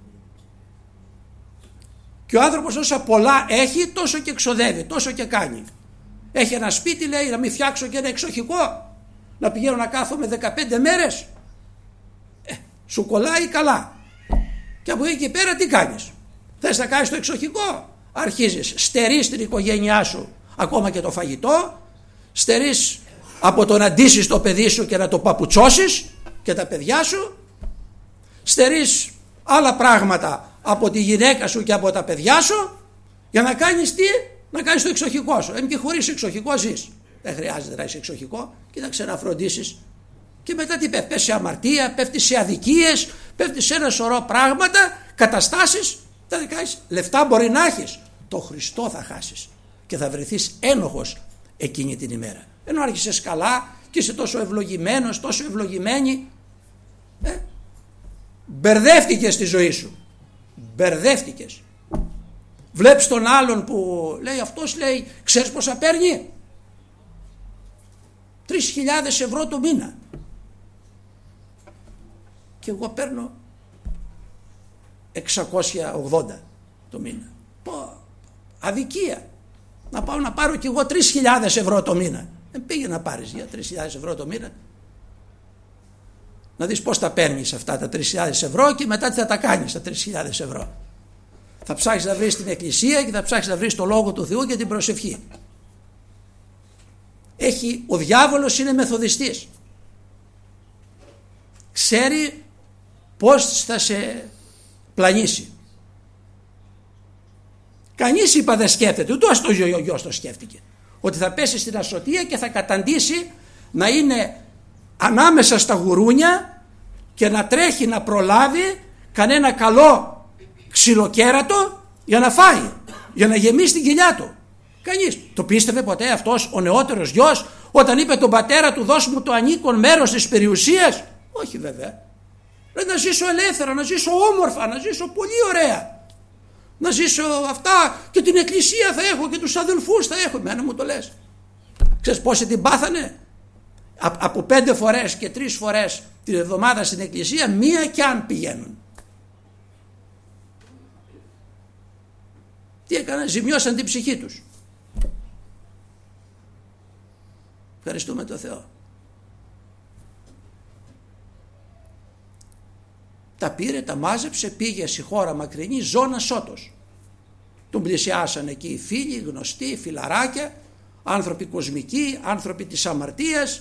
Και ο άνθρωπος όσα πολλά έχει, τόσο και εξοδεύει, τόσο και κάνει. Έχει ένα σπίτι, λέει, να μην φτιάξω και ένα εξοχικό, να πηγαίνω να κάθομαι δεκαπέντε μέρες. Ε, σου κολλάει καλά. Και από εκεί και πέρα τι κάνεις? Θες να κάνεις το εξοχικό? Αρχίζεις, στερείς την οικογένειά σου ακόμα και το φαγητό, στερείς από το να ντύσεις το παιδί σου και να το παπουτσώσεις και τα παιδιά σου, στερείς άλλα πράγματα από τη γυναίκα σου και από τα παιδιά σου για να κάνεις τι? Να κάνεις το εξοχικό σου. Εμ και χωρίς εξοχικό ζεις. Δεν χρειάζεται να είσαι εξοχικό, κοίταξε να φροντίσεις. Και μετά τι πέφτει? Πέφτει σε αμαρτία, πέφτει σε αδικίες, πέφτει σε ένα σωρό πράγματα, καταστάσεις. Θα κάνεις, λεφτά μπορεί να έχεις, το Χριστό θα χάσεις και θα βρεθείς ένοχος εκείνη την ημέρα. Ενώ άρχισες καλά και είσαι τόσο ευλογημένος, τόσο ευλογημένη, ε, μπερδεύτηκες στη ζωή σου. Μπερδεύτηκες. Βλέπεις τον άλλον που λέει, αυτός λέει, ξέρεις πόσα παίρνει? Τρεις χιλιάδες ευρώ το μήνα. Και εγώ παίρνω εξακόσια ογδόντα το μήνα. Πω, αδικία. Να πάω να πάρω κι εγώ τρεις χιλιάδες ευρώ το μήνα. Δεν πήγε να πάρεις για τρεις χιλιάδες ευρώ το μήνα. Να δεις πώς τα παίρνεις αυτά τα τρεις χιλιάδες ευρώ και μετά τι θα τα κάνεις τα τρεις χιλιάδες ευρώ. Θα ψάξεις να βρεις την εκκλησία και θα ψάξεις να βρεις το Λόγο του Θεού και την προσευχή. Έχει, ο διάβολος είναι μεθοδιστής. ξέρει πώς θα σε πλανήσει. Κανείς, είπα, δεν σκέφτεται, ούτε ο γιος το σκέφτηκε, ότι θα πέσει στην ασωτεία και θα καταντήσει να είναι ανάμεσα στα γουρούνια και να τρέχει να προλάβει κανένα καλό ξυλοκέρατο για να φάει, για να γεμίσει την κοιλιά του. Κανείς. Το πίστευε ποτέ αυτός ο νεότερος γιος όταν είπε τον πατέρα του, δώσ' μου το ανήκον μέρος της περιουσίας? Όχι βέβαια. Λέει, να ζήσω ελεύθερα, να ζήσω όμορφα, να ζήσω πολύ ωραία, να ζήσω αυτά, και την εκκλησία θα έχω και τους αδελφούς θα έχω. Εμένα μου το λες? Ξέρεις πόσοι την πάθανε? Α, από πέντε φορές και τρεις φορές την εβδομάδα στην εκκλησία, μία κι αν πηγαίνουν. Τι έκαναν? Ζημιώσαν την ψυχή τους. Ευχαριστούμε τον Θεό. Τα πήρε, τα μάζεψε, πήγε στη χώρα μακρινή, ζώνα Σώτος. Τον πλησιάσαν εκεί οι φίλοι, γνωστοί, φιλαράκια, άνθρωποι κοσμικοί, άνθρωποι της αμαρτίας.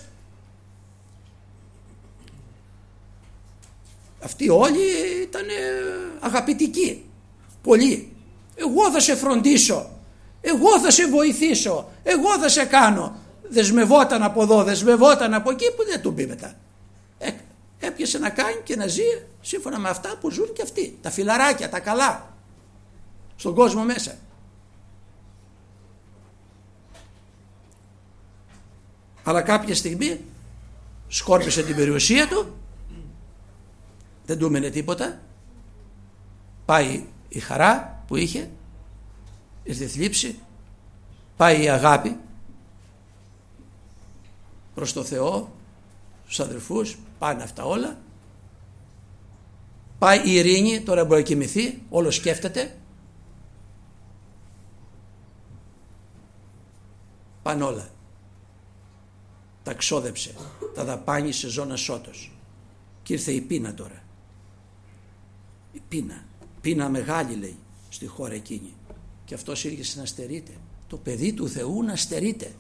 Αυτοί όλοι ήταν αγαπητικοί, πολλοί. Εγώ θα σε φροντίσω, εγώ θα σε βοηθήσω, εγώ θα σε κάνω. Δεσμευόταν από εδώ, δεσμευόταν από εκεί, που δεν του πει μετά. Ε, έπιασε να κάνει και να ζει σύμφωνα με αυτά που ζουν και αυτοί. Τα φιλαράκια, τα καλά, στον κόσμο μέσα. Αλλά κάποια στιγμή σκόρπισε την περιουσία του, δεν του έμενε τίποτα. Πάει η χαρά που είχε, ήρθε η θλίψη, πάει η αγάπη προς το Θεό, στους αδελφούς, πάνε αυτά όλα. Πάει η ειρήνη, τώρα μπορεί να κοιμηθεί, όλο σκέφτεται. Πάνε όλα. Τα ξόδεψε, τα δαπάνησε ζώνα Σώτος. Και ήρθε η πείνα τώρα. Η πείνα, πείνα μεγάλη, λέει, στη χώρα εκείνη. Και αυτός ήρθε να στερείται. Το παιδί του Θεού να στερείται.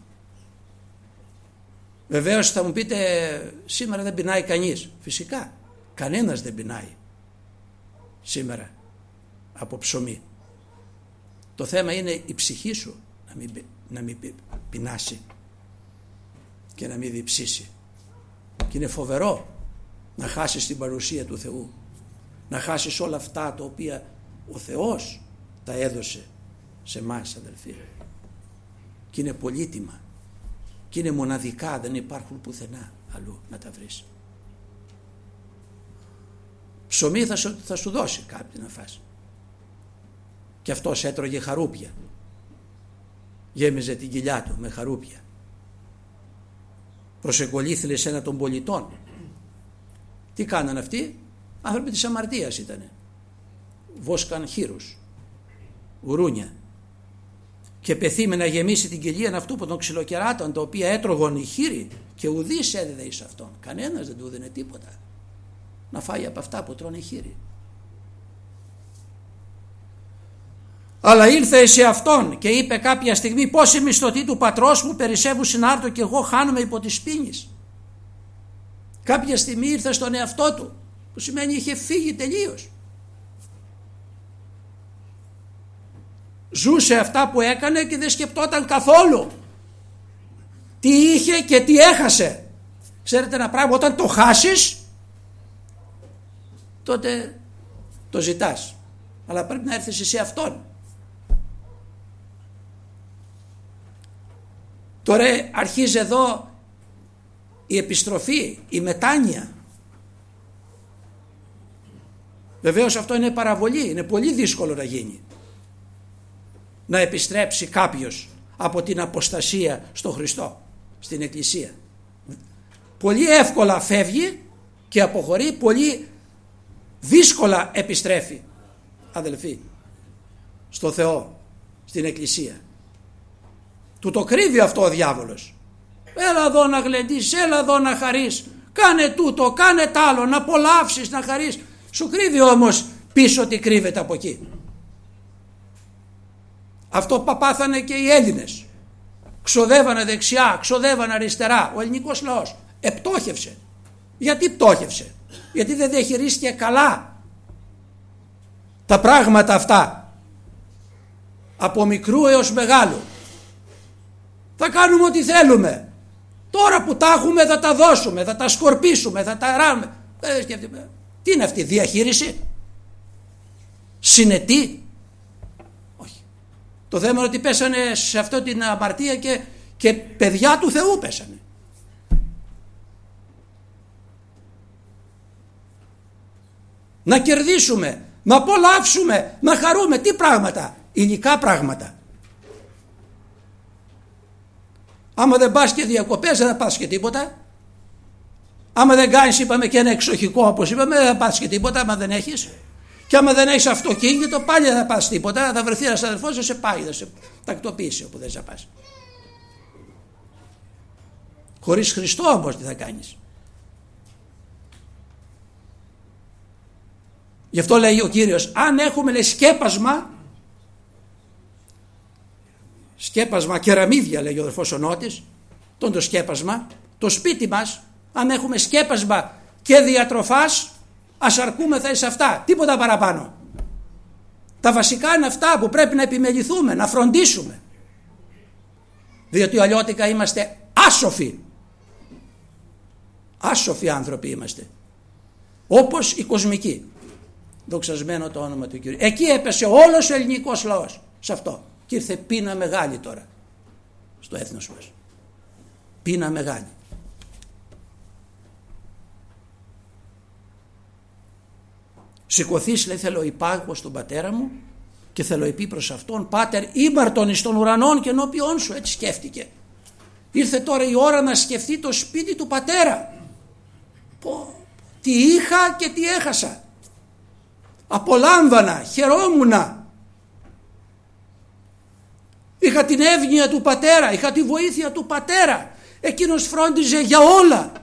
Βεβαίως θα μου πείτε, σήμερα δεν πεινάει κανείς. Φυσικά, κανένας δεν πεινάει σήμερα από ψωμί. Το θέμα είναι η ψυχή σου να μην, να μην πεινάσει και να μην διψήσει. Και είναι φοβερό να χάσεις την παρουσία του Θεού, να χάσεις όλα αυτά τα οποία ο Θεός τα έδωσε σε εμάς, αδελφοί, και είναι πολύτιμα και είναι μοναδικά, δεν υπάρχουν πουθενά αλλού να τα βρεις. Ψωμί θα σου, θα σου δώσει κάποιοι να φας, και αυτός έτρωγε χαρούπια, γέμιζε την κοιλιά του με χαρούπια, προσεκολήθηλε σε ένα των πολιτών. Τι κάναν αυτοί? Άνθρωποι της αμαρτίας ήτανε, βόσκαν χείρους, γουρούνια, και πεθύμε να γεμίσει την κοιλία αυτού που τον ξυλοκεράτων, τα οποία έτρωγαν οι χείροι, και ουδής έδιδε εις αυτόν, κανένας δεν του έδινε τίποτα να φάει από αυτά που τρώνε οι χείροι. Αλλά ήρθε σε αυτόν και είπε κάποια στιγμή, πόσοι μισθωτοί του πατρός μου περισσεύουν συνάρτω και εγώ χάνομαι υπό της πίνης. Κάποια στιγμή ήρθε στον εαυτό του, που σημαίνει είχε φύγει τελείως. Ζούσε αυτά που έκανε και δεν σκεπτόταν καθόλου τι είχε και τι έχασε. Ξέρετε ένα πράγμα, όταν το χάσεις τότε το ζητάς, αλλά πρέπει να έρθεις σε αυτόν. Τώρα αρχίζει εδώ η επιστροφή, η μετάνοια. Βεβαίως αυτό είναι παραβολή, είναι πολύ δύσκολο να γίνει, να επιστρέψει κάποιος από την αποστασία στο Χριστό, στην Εκκλησία. Πολύ εύκολα φεύγει και αποχωρεί, πολύ δύσκολα επιστρέφει, αδελφοί, στο Θεό, στην Εκκλησία. Του το κρύβει αυτό ο διάβολος. Έλα εδώ να γλεντήσεις, έλα εδώ να χαρείς, κάνε τούτο, κάνε τ' άλλο, να απολαύσεις, να χαρείς. Σου κρύβει όμως πίσω τι κρύβεται από εκεί. Αυτό που πάθανε και οι Έλληνες. Ξοδεύανε δεξιά, ξοδεύανε αριστερά. Ο ελληνικός λαός επτόχευσε. Γιατί πτώχευσε? Γιατί δεν διαχειρίστηκε καλά τα πράγματα αυτά από μικρού έως μεγάλου. Θα κάνουμε ό,τι θέλουμε. Τώρα που τα έχουμε θα τα δώσουμε, θα τα σκορπίσουμε, θα τα ράμε. Τι είναι αυτή, διαχείριση? Συνετή? Όχι. Το θέμα είναι ότι πέσανε σε αυτό την αμαρτία και, και παιδιά του Θεού πέσανε. Να κερδίσουμε, να απολαύσουμε, να χαρούμε. Τι πράγματα? Υλικά πράγματα. Άμα δεν πας και διακοπές δεν θα πας και τίποτα. Άμα δεν κάνεις, είπαμε, και ένα εξοχικό όπως είπαμε, δεν θα πας και τίποτα άμα δεν έχεις. Και άμα δεν έχεις αυτοκίνητο πάλι δεν θα πας τίποτα. Θα βρεθεί ένας αδερφός, θα σε πάει, θα σε τακτοποιήσει όπου δεν θα πας. Χωρίς Χριστό όμως τι θα κάνεις? Γι' αυτό λέει ο Κύριος, αν έχουμε, λέει, σκέπασμα, σκέπασμα, κεραμίδια, λέει ο αδερφός ο Νότης, τον το σκέπασμα, το σπίτι μας, αν έχουμε σκέπασμα και διατροφάς, ας αρκούμεθα εις αυτά, τίποτα παραπάνω. Τα βασικά είναι αυτά που πρέπει να επιμεληθούμε, να φροντίσουμε, διότι αλλιώτικα είμαστε άσοφοι, άσοφοι άνθρωποι είμαστε, όπως οι κοσμικοί. Δοξασμένο το όνομα του Κυρίου. Εκεί έπεσε όλος ο ελληνικός λαός, σε αυτό, και ήρθε πείνα μεγάλη τώρα στο έθνος μας. Πείνα μεγάλη. Σηκωθείς, λέει, θέλω υπάγω στον πατέρα μου και θέλω υπεί προς αυτόν, πάτερ ήμαρτον εις των ουρανών και ενώπιόν σου. Έτσι σκέφτηκε. Ήρθε τώρα η ώρα να σκεφτεί το σπίτι του πατέρα. Πω, τι είχα και τι έχασα. Απολάμβανα, χαιρόμουνα. Είχα την εύνοια του πατέρα, είχα τη βοήθεια του πατέρα. Εκείνος φρόντιζε για όλα.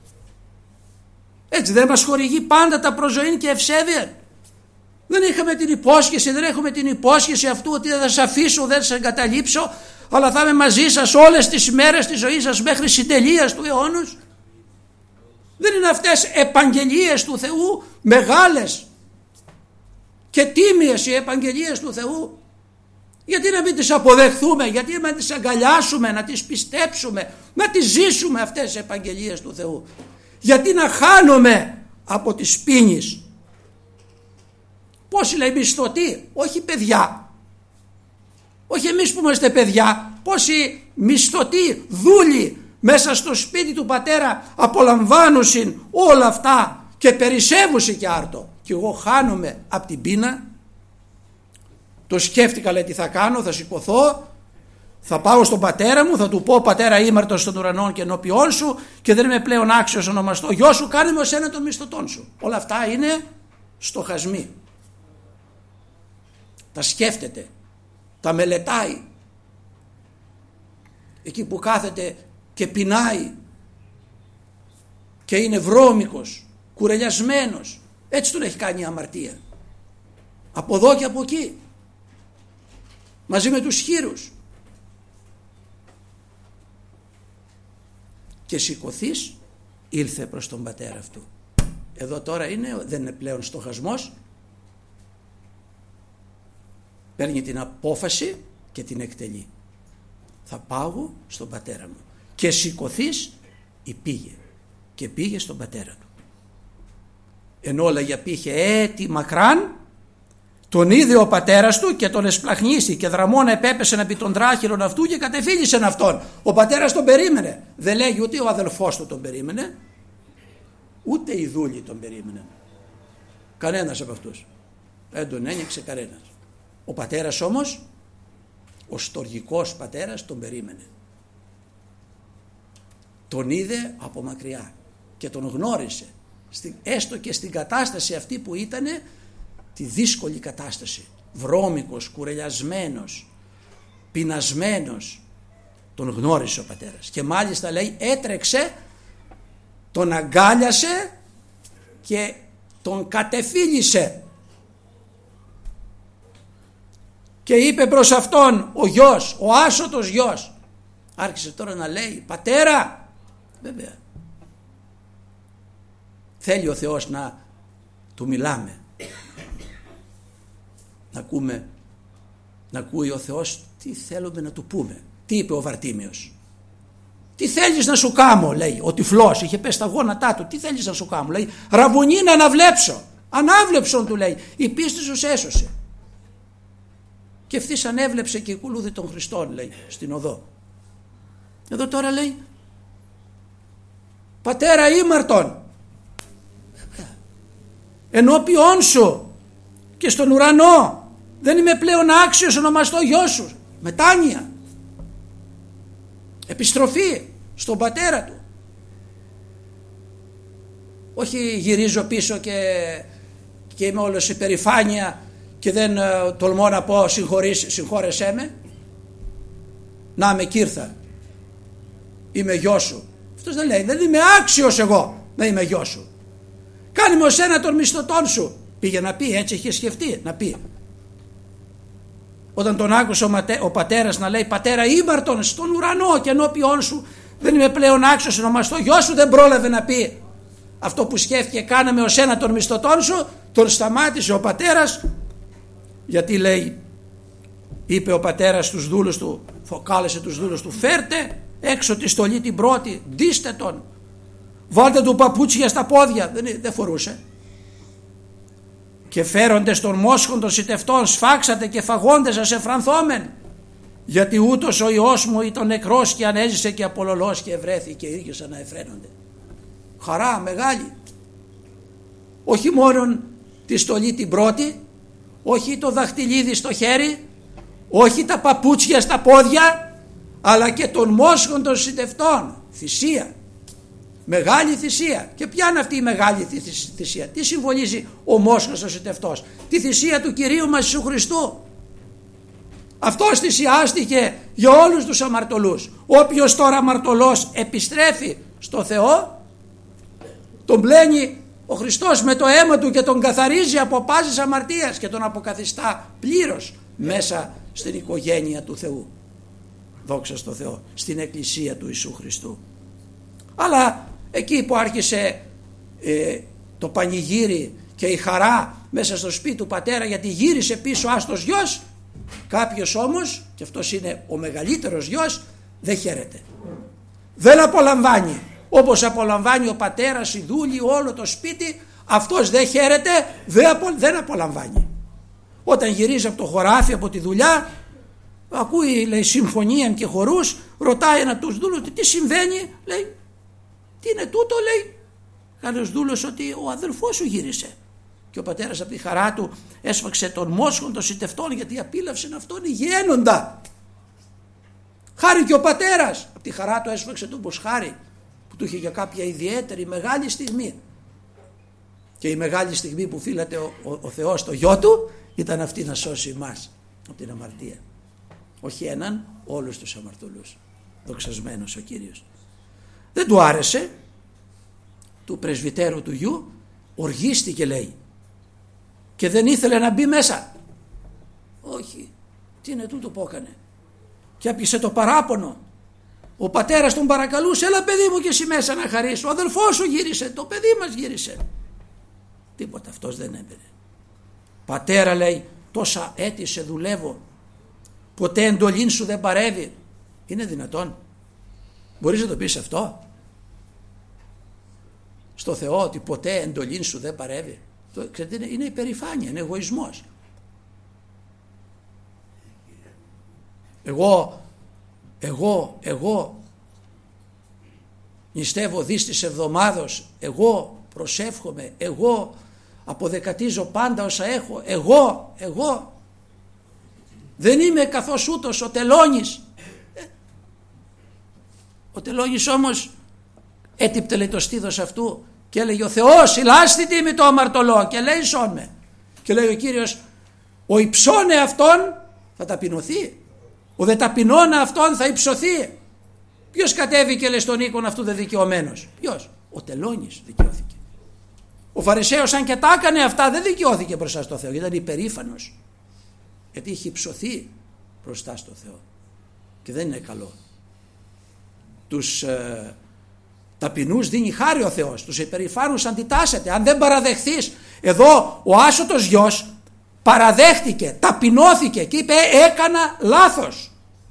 Έτσι δεν μας χορηγεί πάντα τα προζωήν και ευσέβεια? Δεν είχαμε την υπόσχεση, δεν έχουμε την υπόσχεση αυτού ότι δεν θα σας αφήσω, δεν θα σας εγκαταλείψω, αλλά θα είμαι μαζί σας όλες τις μέρες της ζωής σας μέχρι συντελείας του αιώνους? Δεν είναι αυτές επαγγελίες του Θεού μεγάλες και τίμιες οι επαγγελίες του Θεού? Γιατί να μην τις αποδεχθούμε, γιατί να τις αγκαλιάσουμε, να τις πιστέψουμε, να τις ζήσουμε αυτές τις επαγγελίες του Θεού? Γιατί να χάνουμε από τις πίνεις? Πόσοι, λέει, μισθωτοί, όχι παιδιά, όχι εμείς που είμαστε παιδιά, πόσοι μισθωτοί δούλοι μέσα στο σπίτι του πατέρα απολαμβάνουσιν όλα αυτά και περισσεύουσι και άρτο, και εγώ χάνομαι από την πείνα. Το σκέφτηκα, λέει, τι θα κάνω, θα σηκωθώ, θα πάω στον πατέρα μου, θα του πω, πατέρα ήμαρτος των ουρανών και ενώπιόν σου και δεν είμαι πλέον άξιος ονομαστώ γιος σου, κάνε με ως ένα των μισθωτών σου. Όλα αυτά είναι στοχασμοί. Τα σκέφτεται, τα μελετάει. Εκεί που κάθεται και πεινάει και είναι βρώμικος, κουρελιασμένος, έτσι τον έχει κάνει η αμαρτία. Από εδώ και από εκεί, μαζί με τους χείρους. Και σηκωθείς, ήλθε προς τον πατέρα αυτού. Εδώ τώρα είναι, δεν είναι πλέον στοχασμός. Παίρνει την απόφαση και την εκτελεί. Θα πάω στον πατέρα μου. Και σηκωθείς, πήγε. Και πήγε στον πατέρα του. Ενώ όλαγε πήγε έτη μακράν, τον είδε ο πατέρας του και τον εσπλαχνίσει και δραμόνα επέπεσεν επί των τράχυλων αυτού και κατεφύγησεν αυτόν. Ο πατέρας τον περίμενε. Δεν λέγει ούτε ο αδελφός του τον περίμενε, ούτε οι δούλοι τον περίμενε. Κανένας από αυτούς. Δεν τον ένιξε κανένας. Ο πατέρας όμως, ο στοργικός πατέρας, τον περίμενε. Τον είδε από μακριά και τον γνώρισε, έστω και στην κατάσταση αυτή που ήτανε, τη δύσκολη κατάσταση, βρώμικος, κουρελιασμένος, πεινασμένος, τον γνώρισε ο πατέρας και μάλιστα, λέει, έτρεξε, τον αγκάλιασε και τον κατεφύλισε και είπε προς αυτόν ο γιος, ο άσωτος γιος, άρχισε τώρα να λέει, πατέρα, βέβαια, θέλει ο Θεός να του μιλάμε, να ακούμε, να ακούει ο Θεός τι θέλουμε να του πούμε. Τι είπε ο Βαρτίμιος? Τι θέλεις να σου κάμω, λέει ο τυφλός, είχε πέσει στα γόνατά του. Τι θέλεις να σου κάμω? Λέει, ραβωνί να αναβλέψω. Ανάβλεψον, του λέει, η πίστη σου σε έσωσε. Και ευθύς ανέβλεψε και ακολούθη των Χριστών, λέει, στην οδό. Εδώ τώρα λέει, πατέρα ήμαρτον, ενώπιόν σου και στον ουρανό δεν είμαι πλέον άξιος ονομαστώ γιος σου. Μετάνοια, επιστροφή στον πατέρα του. Όχι γυρίζω πίσω και, και είμαι όλος υπερηφάνεια και δεν uh, τολμώ να πω συγχώρεσέ με. Να με κύρθα, είμαι γιος σου. Αυτός δεν λέει, δεν είμαι άξιος εγώ να είμαι γιος σου. Κάνε με ως ένα των μισθωτών σου. Πήγε να πει, έτσι είχε σκεφτεί να πει. Όταν τον άκουσε ο, ματέ, ο πατέρας να λέει, πατέρα ήμαρτον στον ουρανό και ενώπιόν σου δεν είμαι πλέον άξιος ονομαστώ γιος σου, δεν πρόλαβε να πει αυτό που σκέφτηκε, κάνε με ως ένα των μισθωτών σου. Τον σταμάτησε ο πατέρας, γιατί λέει, είπε ο πατέρας στους δούλους του, κάλεσε τους δούλους του, φέρτε έξω τη στολή την πρώτη, ντύστε τον, βάλτε του παπούτσια στα πόδια, δεν, δεν φορούσε. Και φέροντες των μόσχων των σιτευτών σφάξατε και φαγόντες σας εφρανθόμεν, γιατί ούτως ο Υιός μου ήταν νεκρός και ανέζησε και απολωλός και ευρέθηκε και ήρχεσαν να εφραίνονται. Χαρά μεγάλη. Όχι μόνον τη στολή την πρώτη, όχι το δαχτυλίδι στο χέρι, όχι τα παπούτσια στα πόδια, αλλά και των μόσχων των σιτευτών. Θυσία. Μεγάλη θυσία. Και ποια είναι αυτή η μεγάλη θυσία? Τι συμβολίζει ο μόσχος ο σιτευτός? Τη θυσία του Κυρίου μας Ιησού Χριστού. Αυτός θυσιάστηκε για όλους τους αμαρτωλούς. Όποιος τώρα αμαρτωλός επιστρέφει στο Θεό, τον πλένει ο Χριστός με το αίμα του και τον καθαρίζει από πάσης αμαρτίας και τον αποκαθιστά πλήρως μέσα στην οικογένεια του Θεού. Δόξα στο Θεό, στην εκκλησία του Ιησού Χριστού. Αλλά εκεί που άρχισε ε, το πανηγύρι και η χαρά μέσα στο σπίτι του πατέρα, γιατί γύρισε πίσω άστος γιος, κάποιος όμως, και αυτός είναι ο μεγαλύτερος γιος, δεν χαίρεται, δεν απολαμβάνει όπως απολαμβάνει ο πατέρας, η δούλη, όλο το σπίτι. Αυτός δεν χαίρεται, δεν, απο, δεν απολαμβάνει. Όταν γυρίζει από το χωράφι, από τη δουλειά, ακούει, λέει, συμφωνία και χορούς, ρωτάει ένα τους δούλους, τι συμβαίνει? Λέει, τι είναι τούτο? Λέει, καλός δούλος, ότι ο αδελφός σου γύρισε. Και ο πατέρας από τη χαρά του έσφαξε τον μόσχον των σιτευτών, γιατί απίλαυσε αυτόν γένοντα. Χάρη και ο πατέρας από τη χαρά του έσφαξε τον μποσχάρι που του είχε για κάποια ιδιαίτερη μεγάλη στιγμή. Και η μεγάλη στιγμή που φύλατε ο, ο, ο Θεός στο γιο του ήταν αυτή, να σώσει εμάς από την αμαρτία. Όχι έναν, όλους τους αμαρτωλούς. Δοξασμένος ο Κύριος. Δεν του άρεσε, του πρεσβυτέρου του γιου, οργίστηκε, λέει, και δεν ήθελε να μπει μέσα. Όχι, τι είναι τούτο που έκανε? Και άπησε το παράπονο. Ο πατέρας τον παρακαλούσε, έλα παιδί μου και εσύ μέσα να χαρείς, ο αδελφός σου γύρισε, το παιδί μας γύρισε. Τίποτα, αυτός δεν έμπαινε. Πατέρα, λέει, τόσα έτη σε δουλεύω, ποτέ εντολήν σου δεν παρεύει. Είναι δυνατόν? Μπορείς να το πεις αυτό στο Θεό, ότι ποτέ εντολήν σου δεν παρεύει? Το, ξέρετε, είναι, είναι υπερηφάνεια, είναι εγωισμός. Εγώ, εγώ, εγώ νηστεύω δις της εβδομάδος, εγώ προσεύχομαι, εγώ αποδεκατίζω πάντα όσα έχω, εγώ, εγώ. Δεν είμαι καθώς ούτως ο Τελώνης. Ο Τελώνης όμως έτυπτε, λέει, το στήθος αυτού και έλεγε, ο Θεός ηλάστη τίμη το αμαρτωλό και λέει σών με. Και λέει ο Κύριος, ο υψώνε αυτόν θα ταπεινωθεί, ο δε ταπεινώνα αυτόν θα υψωθεί. Ποιος κατέβηκε, λέει, στον οίκον αυτού δε δικαιωμένος? Ποιος? Ο Τελώνης δικαιώθηκε. Ο Φαρισαίος, αν και τα έκανε αυτά, δεν δικαιώθηκε μπροστά στο Θεό, γιατί ήταν υπερήφανος, γιατί είχε υψωθεί μπροστά στο Θεό και δεν είναι καλό. Τους ε, Ταπεινούς δίνει χάρη ο Θεός, τους υπερηφάνους αντιτάσσεται. Αν δεν παραδεχθείς, εδώ ο άσωτος γιος παραδέχτηκε, ταπεινώθηκε και είπε έκανα λάθος.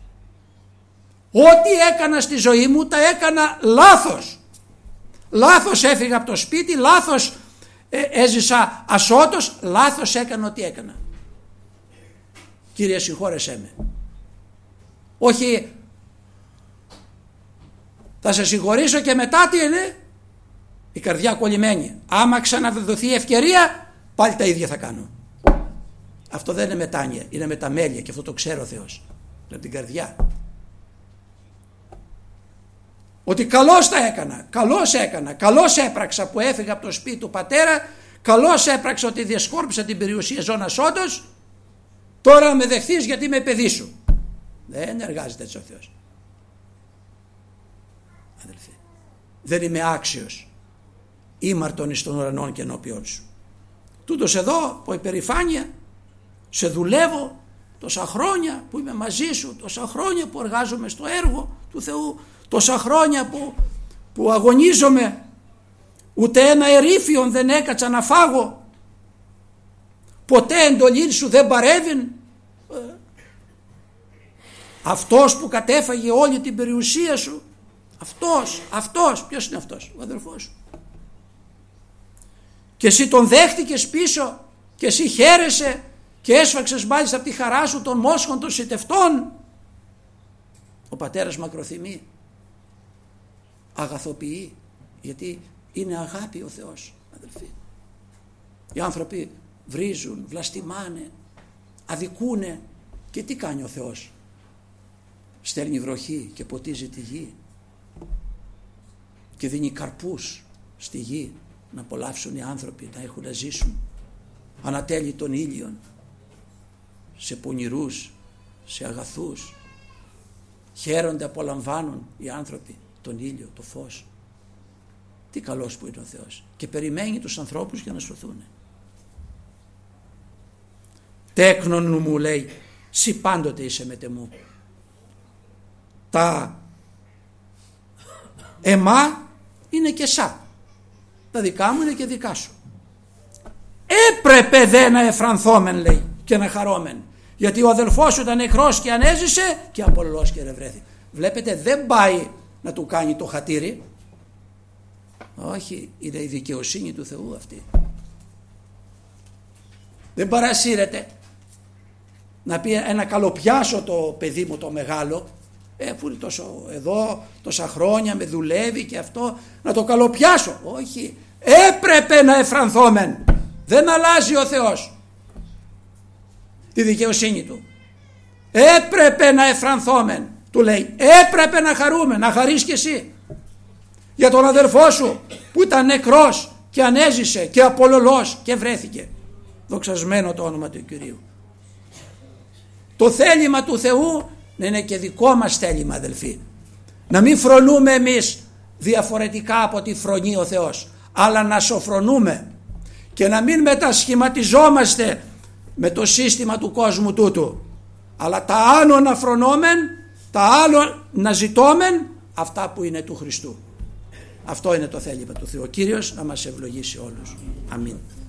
Ό,τι έκανα στη ζωή μου τα έκανα λάθος. Λάθος έφυγα από το σπίτι, λάθος ε, έζησα ασώτος, λάθος έκανα ό,τι έκανα. Κύριε συγχώρεσέ με. Όχι θα σε συγχωρήσω και μετά τι είναι, η καρδιά κολλημένη. Άμα ξαναδοθεί ευκαιρία πάλι τα ίδια θα κάνω. Αυτό δεν είναι μετάνοια, είναι μεταμέλεια και αυτό το ξέρει ο Θεός. Είναι από την καρδιά. Ότι καλώς τα έκανα, καλώς έκανα, καλώς έπραξα που έφυγα από το σπίτι του πατέρα, καλώς έπραξα ότι διασκόρπισα την περιουσία ζώνα σώντος, τώρα με δεχθείς γιατί είμαι παιδί σου. Δεν εργάζεται έτσι ο Θεός. Αδελφοί, δεν είμαι άξιος ήμαρτον εις των ουρανών και ενώπιον σου. Τούτος εδώ από υπερηφάνεια σε δουλεύω τόσα χρόνια που είμαι μαζί σου, τόσα χρόνια που εργάζομαι στο έργο του Θεού, τόσα χρόνια που, που αγωνίζομαι, ούτε ένα ερήφιον δεν έκατσα να φάγω, ποτέ εντολή σου δεν παρέβην. Αυτός που κατέφαγε όλη την περιουσία σου, αυτός, αυτός, ποιος είναι αυτός? Ο αδελφός σου. Και εσύ τον δέχτηκες πίσω και εσύ χαίρεσαι και έσφαξες μάλιστα από τη χαρά σου των μόσχων των σιτευτών. Ο πατέρας μακροθυμεί, αγαθοποιεί, γιατί είναι αγάπη ο Θεός, αδελφοί. Οι άνθρωποι βρίζουν, βλαστημάνε, αδικούνε και τι κάνει ο Θεός? Στέλνει βροχή και ποτίζει τη γη και δίνει καρπούς στη γη να απολαύσουν οι άνθρωποι, να έχουν να ζήσουν. Ανατέλει τον ήλιον σε πονηρούς, σε αγαθούς. Χαίρονται, απολαμβάνουν οι άνθρωποι τον ήλιο, το φως. Τι καλός που είναι ο Θεός. Και περιμένει τους ανθρώπους για να σωθούν. Τέκνον μου, λέει, σι πάντοτε είσαι μετεμού. Τα εμά είναι και σα. Τα δικά μου είναι και δικά σου. Έπρεπε δε να εφρανθόμεν, λέει, και να χαρόμεν. Γιατί ο αδελφός σου ήταν νεκρός και ανέζησε και απολωλός και ερευρέθη. Βλέπετε, δεν πάει να του κάνει το χατήρι. Όχι, είναι η δικαιοσύνη του Θεού αυτή. Δεν παρασύρεται να πει ένα καλοπιάσω το παιδί μου το μεγάλο, ε, που είναι τόσο εδώ τόσα χρόνια με δουλεύει και αυτό, να το καλοπιάσω. Όχι, έπρεπε να εφρανθόμεν. Δεν αλλάζει ο Θεός τη δικαιοσύνη του. Έπρεπε να εφρανθόμεν, του λέει, έπρεπε να χαρούμε, να χαρείς και εσύ για τον αδερφό σου που ήταν νεκρός και ανέζησε και απολωλός και βρέθηκε. Δοξασμένο το όνομα του Κυρίου. Το θέλημα του Θεού να είναι και δικό μας θέλημα, αδελφοί. Να μην φρονούμε εμείς διαφορετικά από ό,τι φρονεί ο Θεός, αλλά να σοφρονούμε και να μην μετασχηματιζόμαστε με το σύστημα του κόσμου τούτου, αλλά τα άλλο να φρονόμεν, τα άλλο να ζητώμεν αυτά που είναι του Χριστού. Αυτό είναι το θέλημα του Θεού. Ο Κύριος να μας ευλογήσει όλους. Αμήν.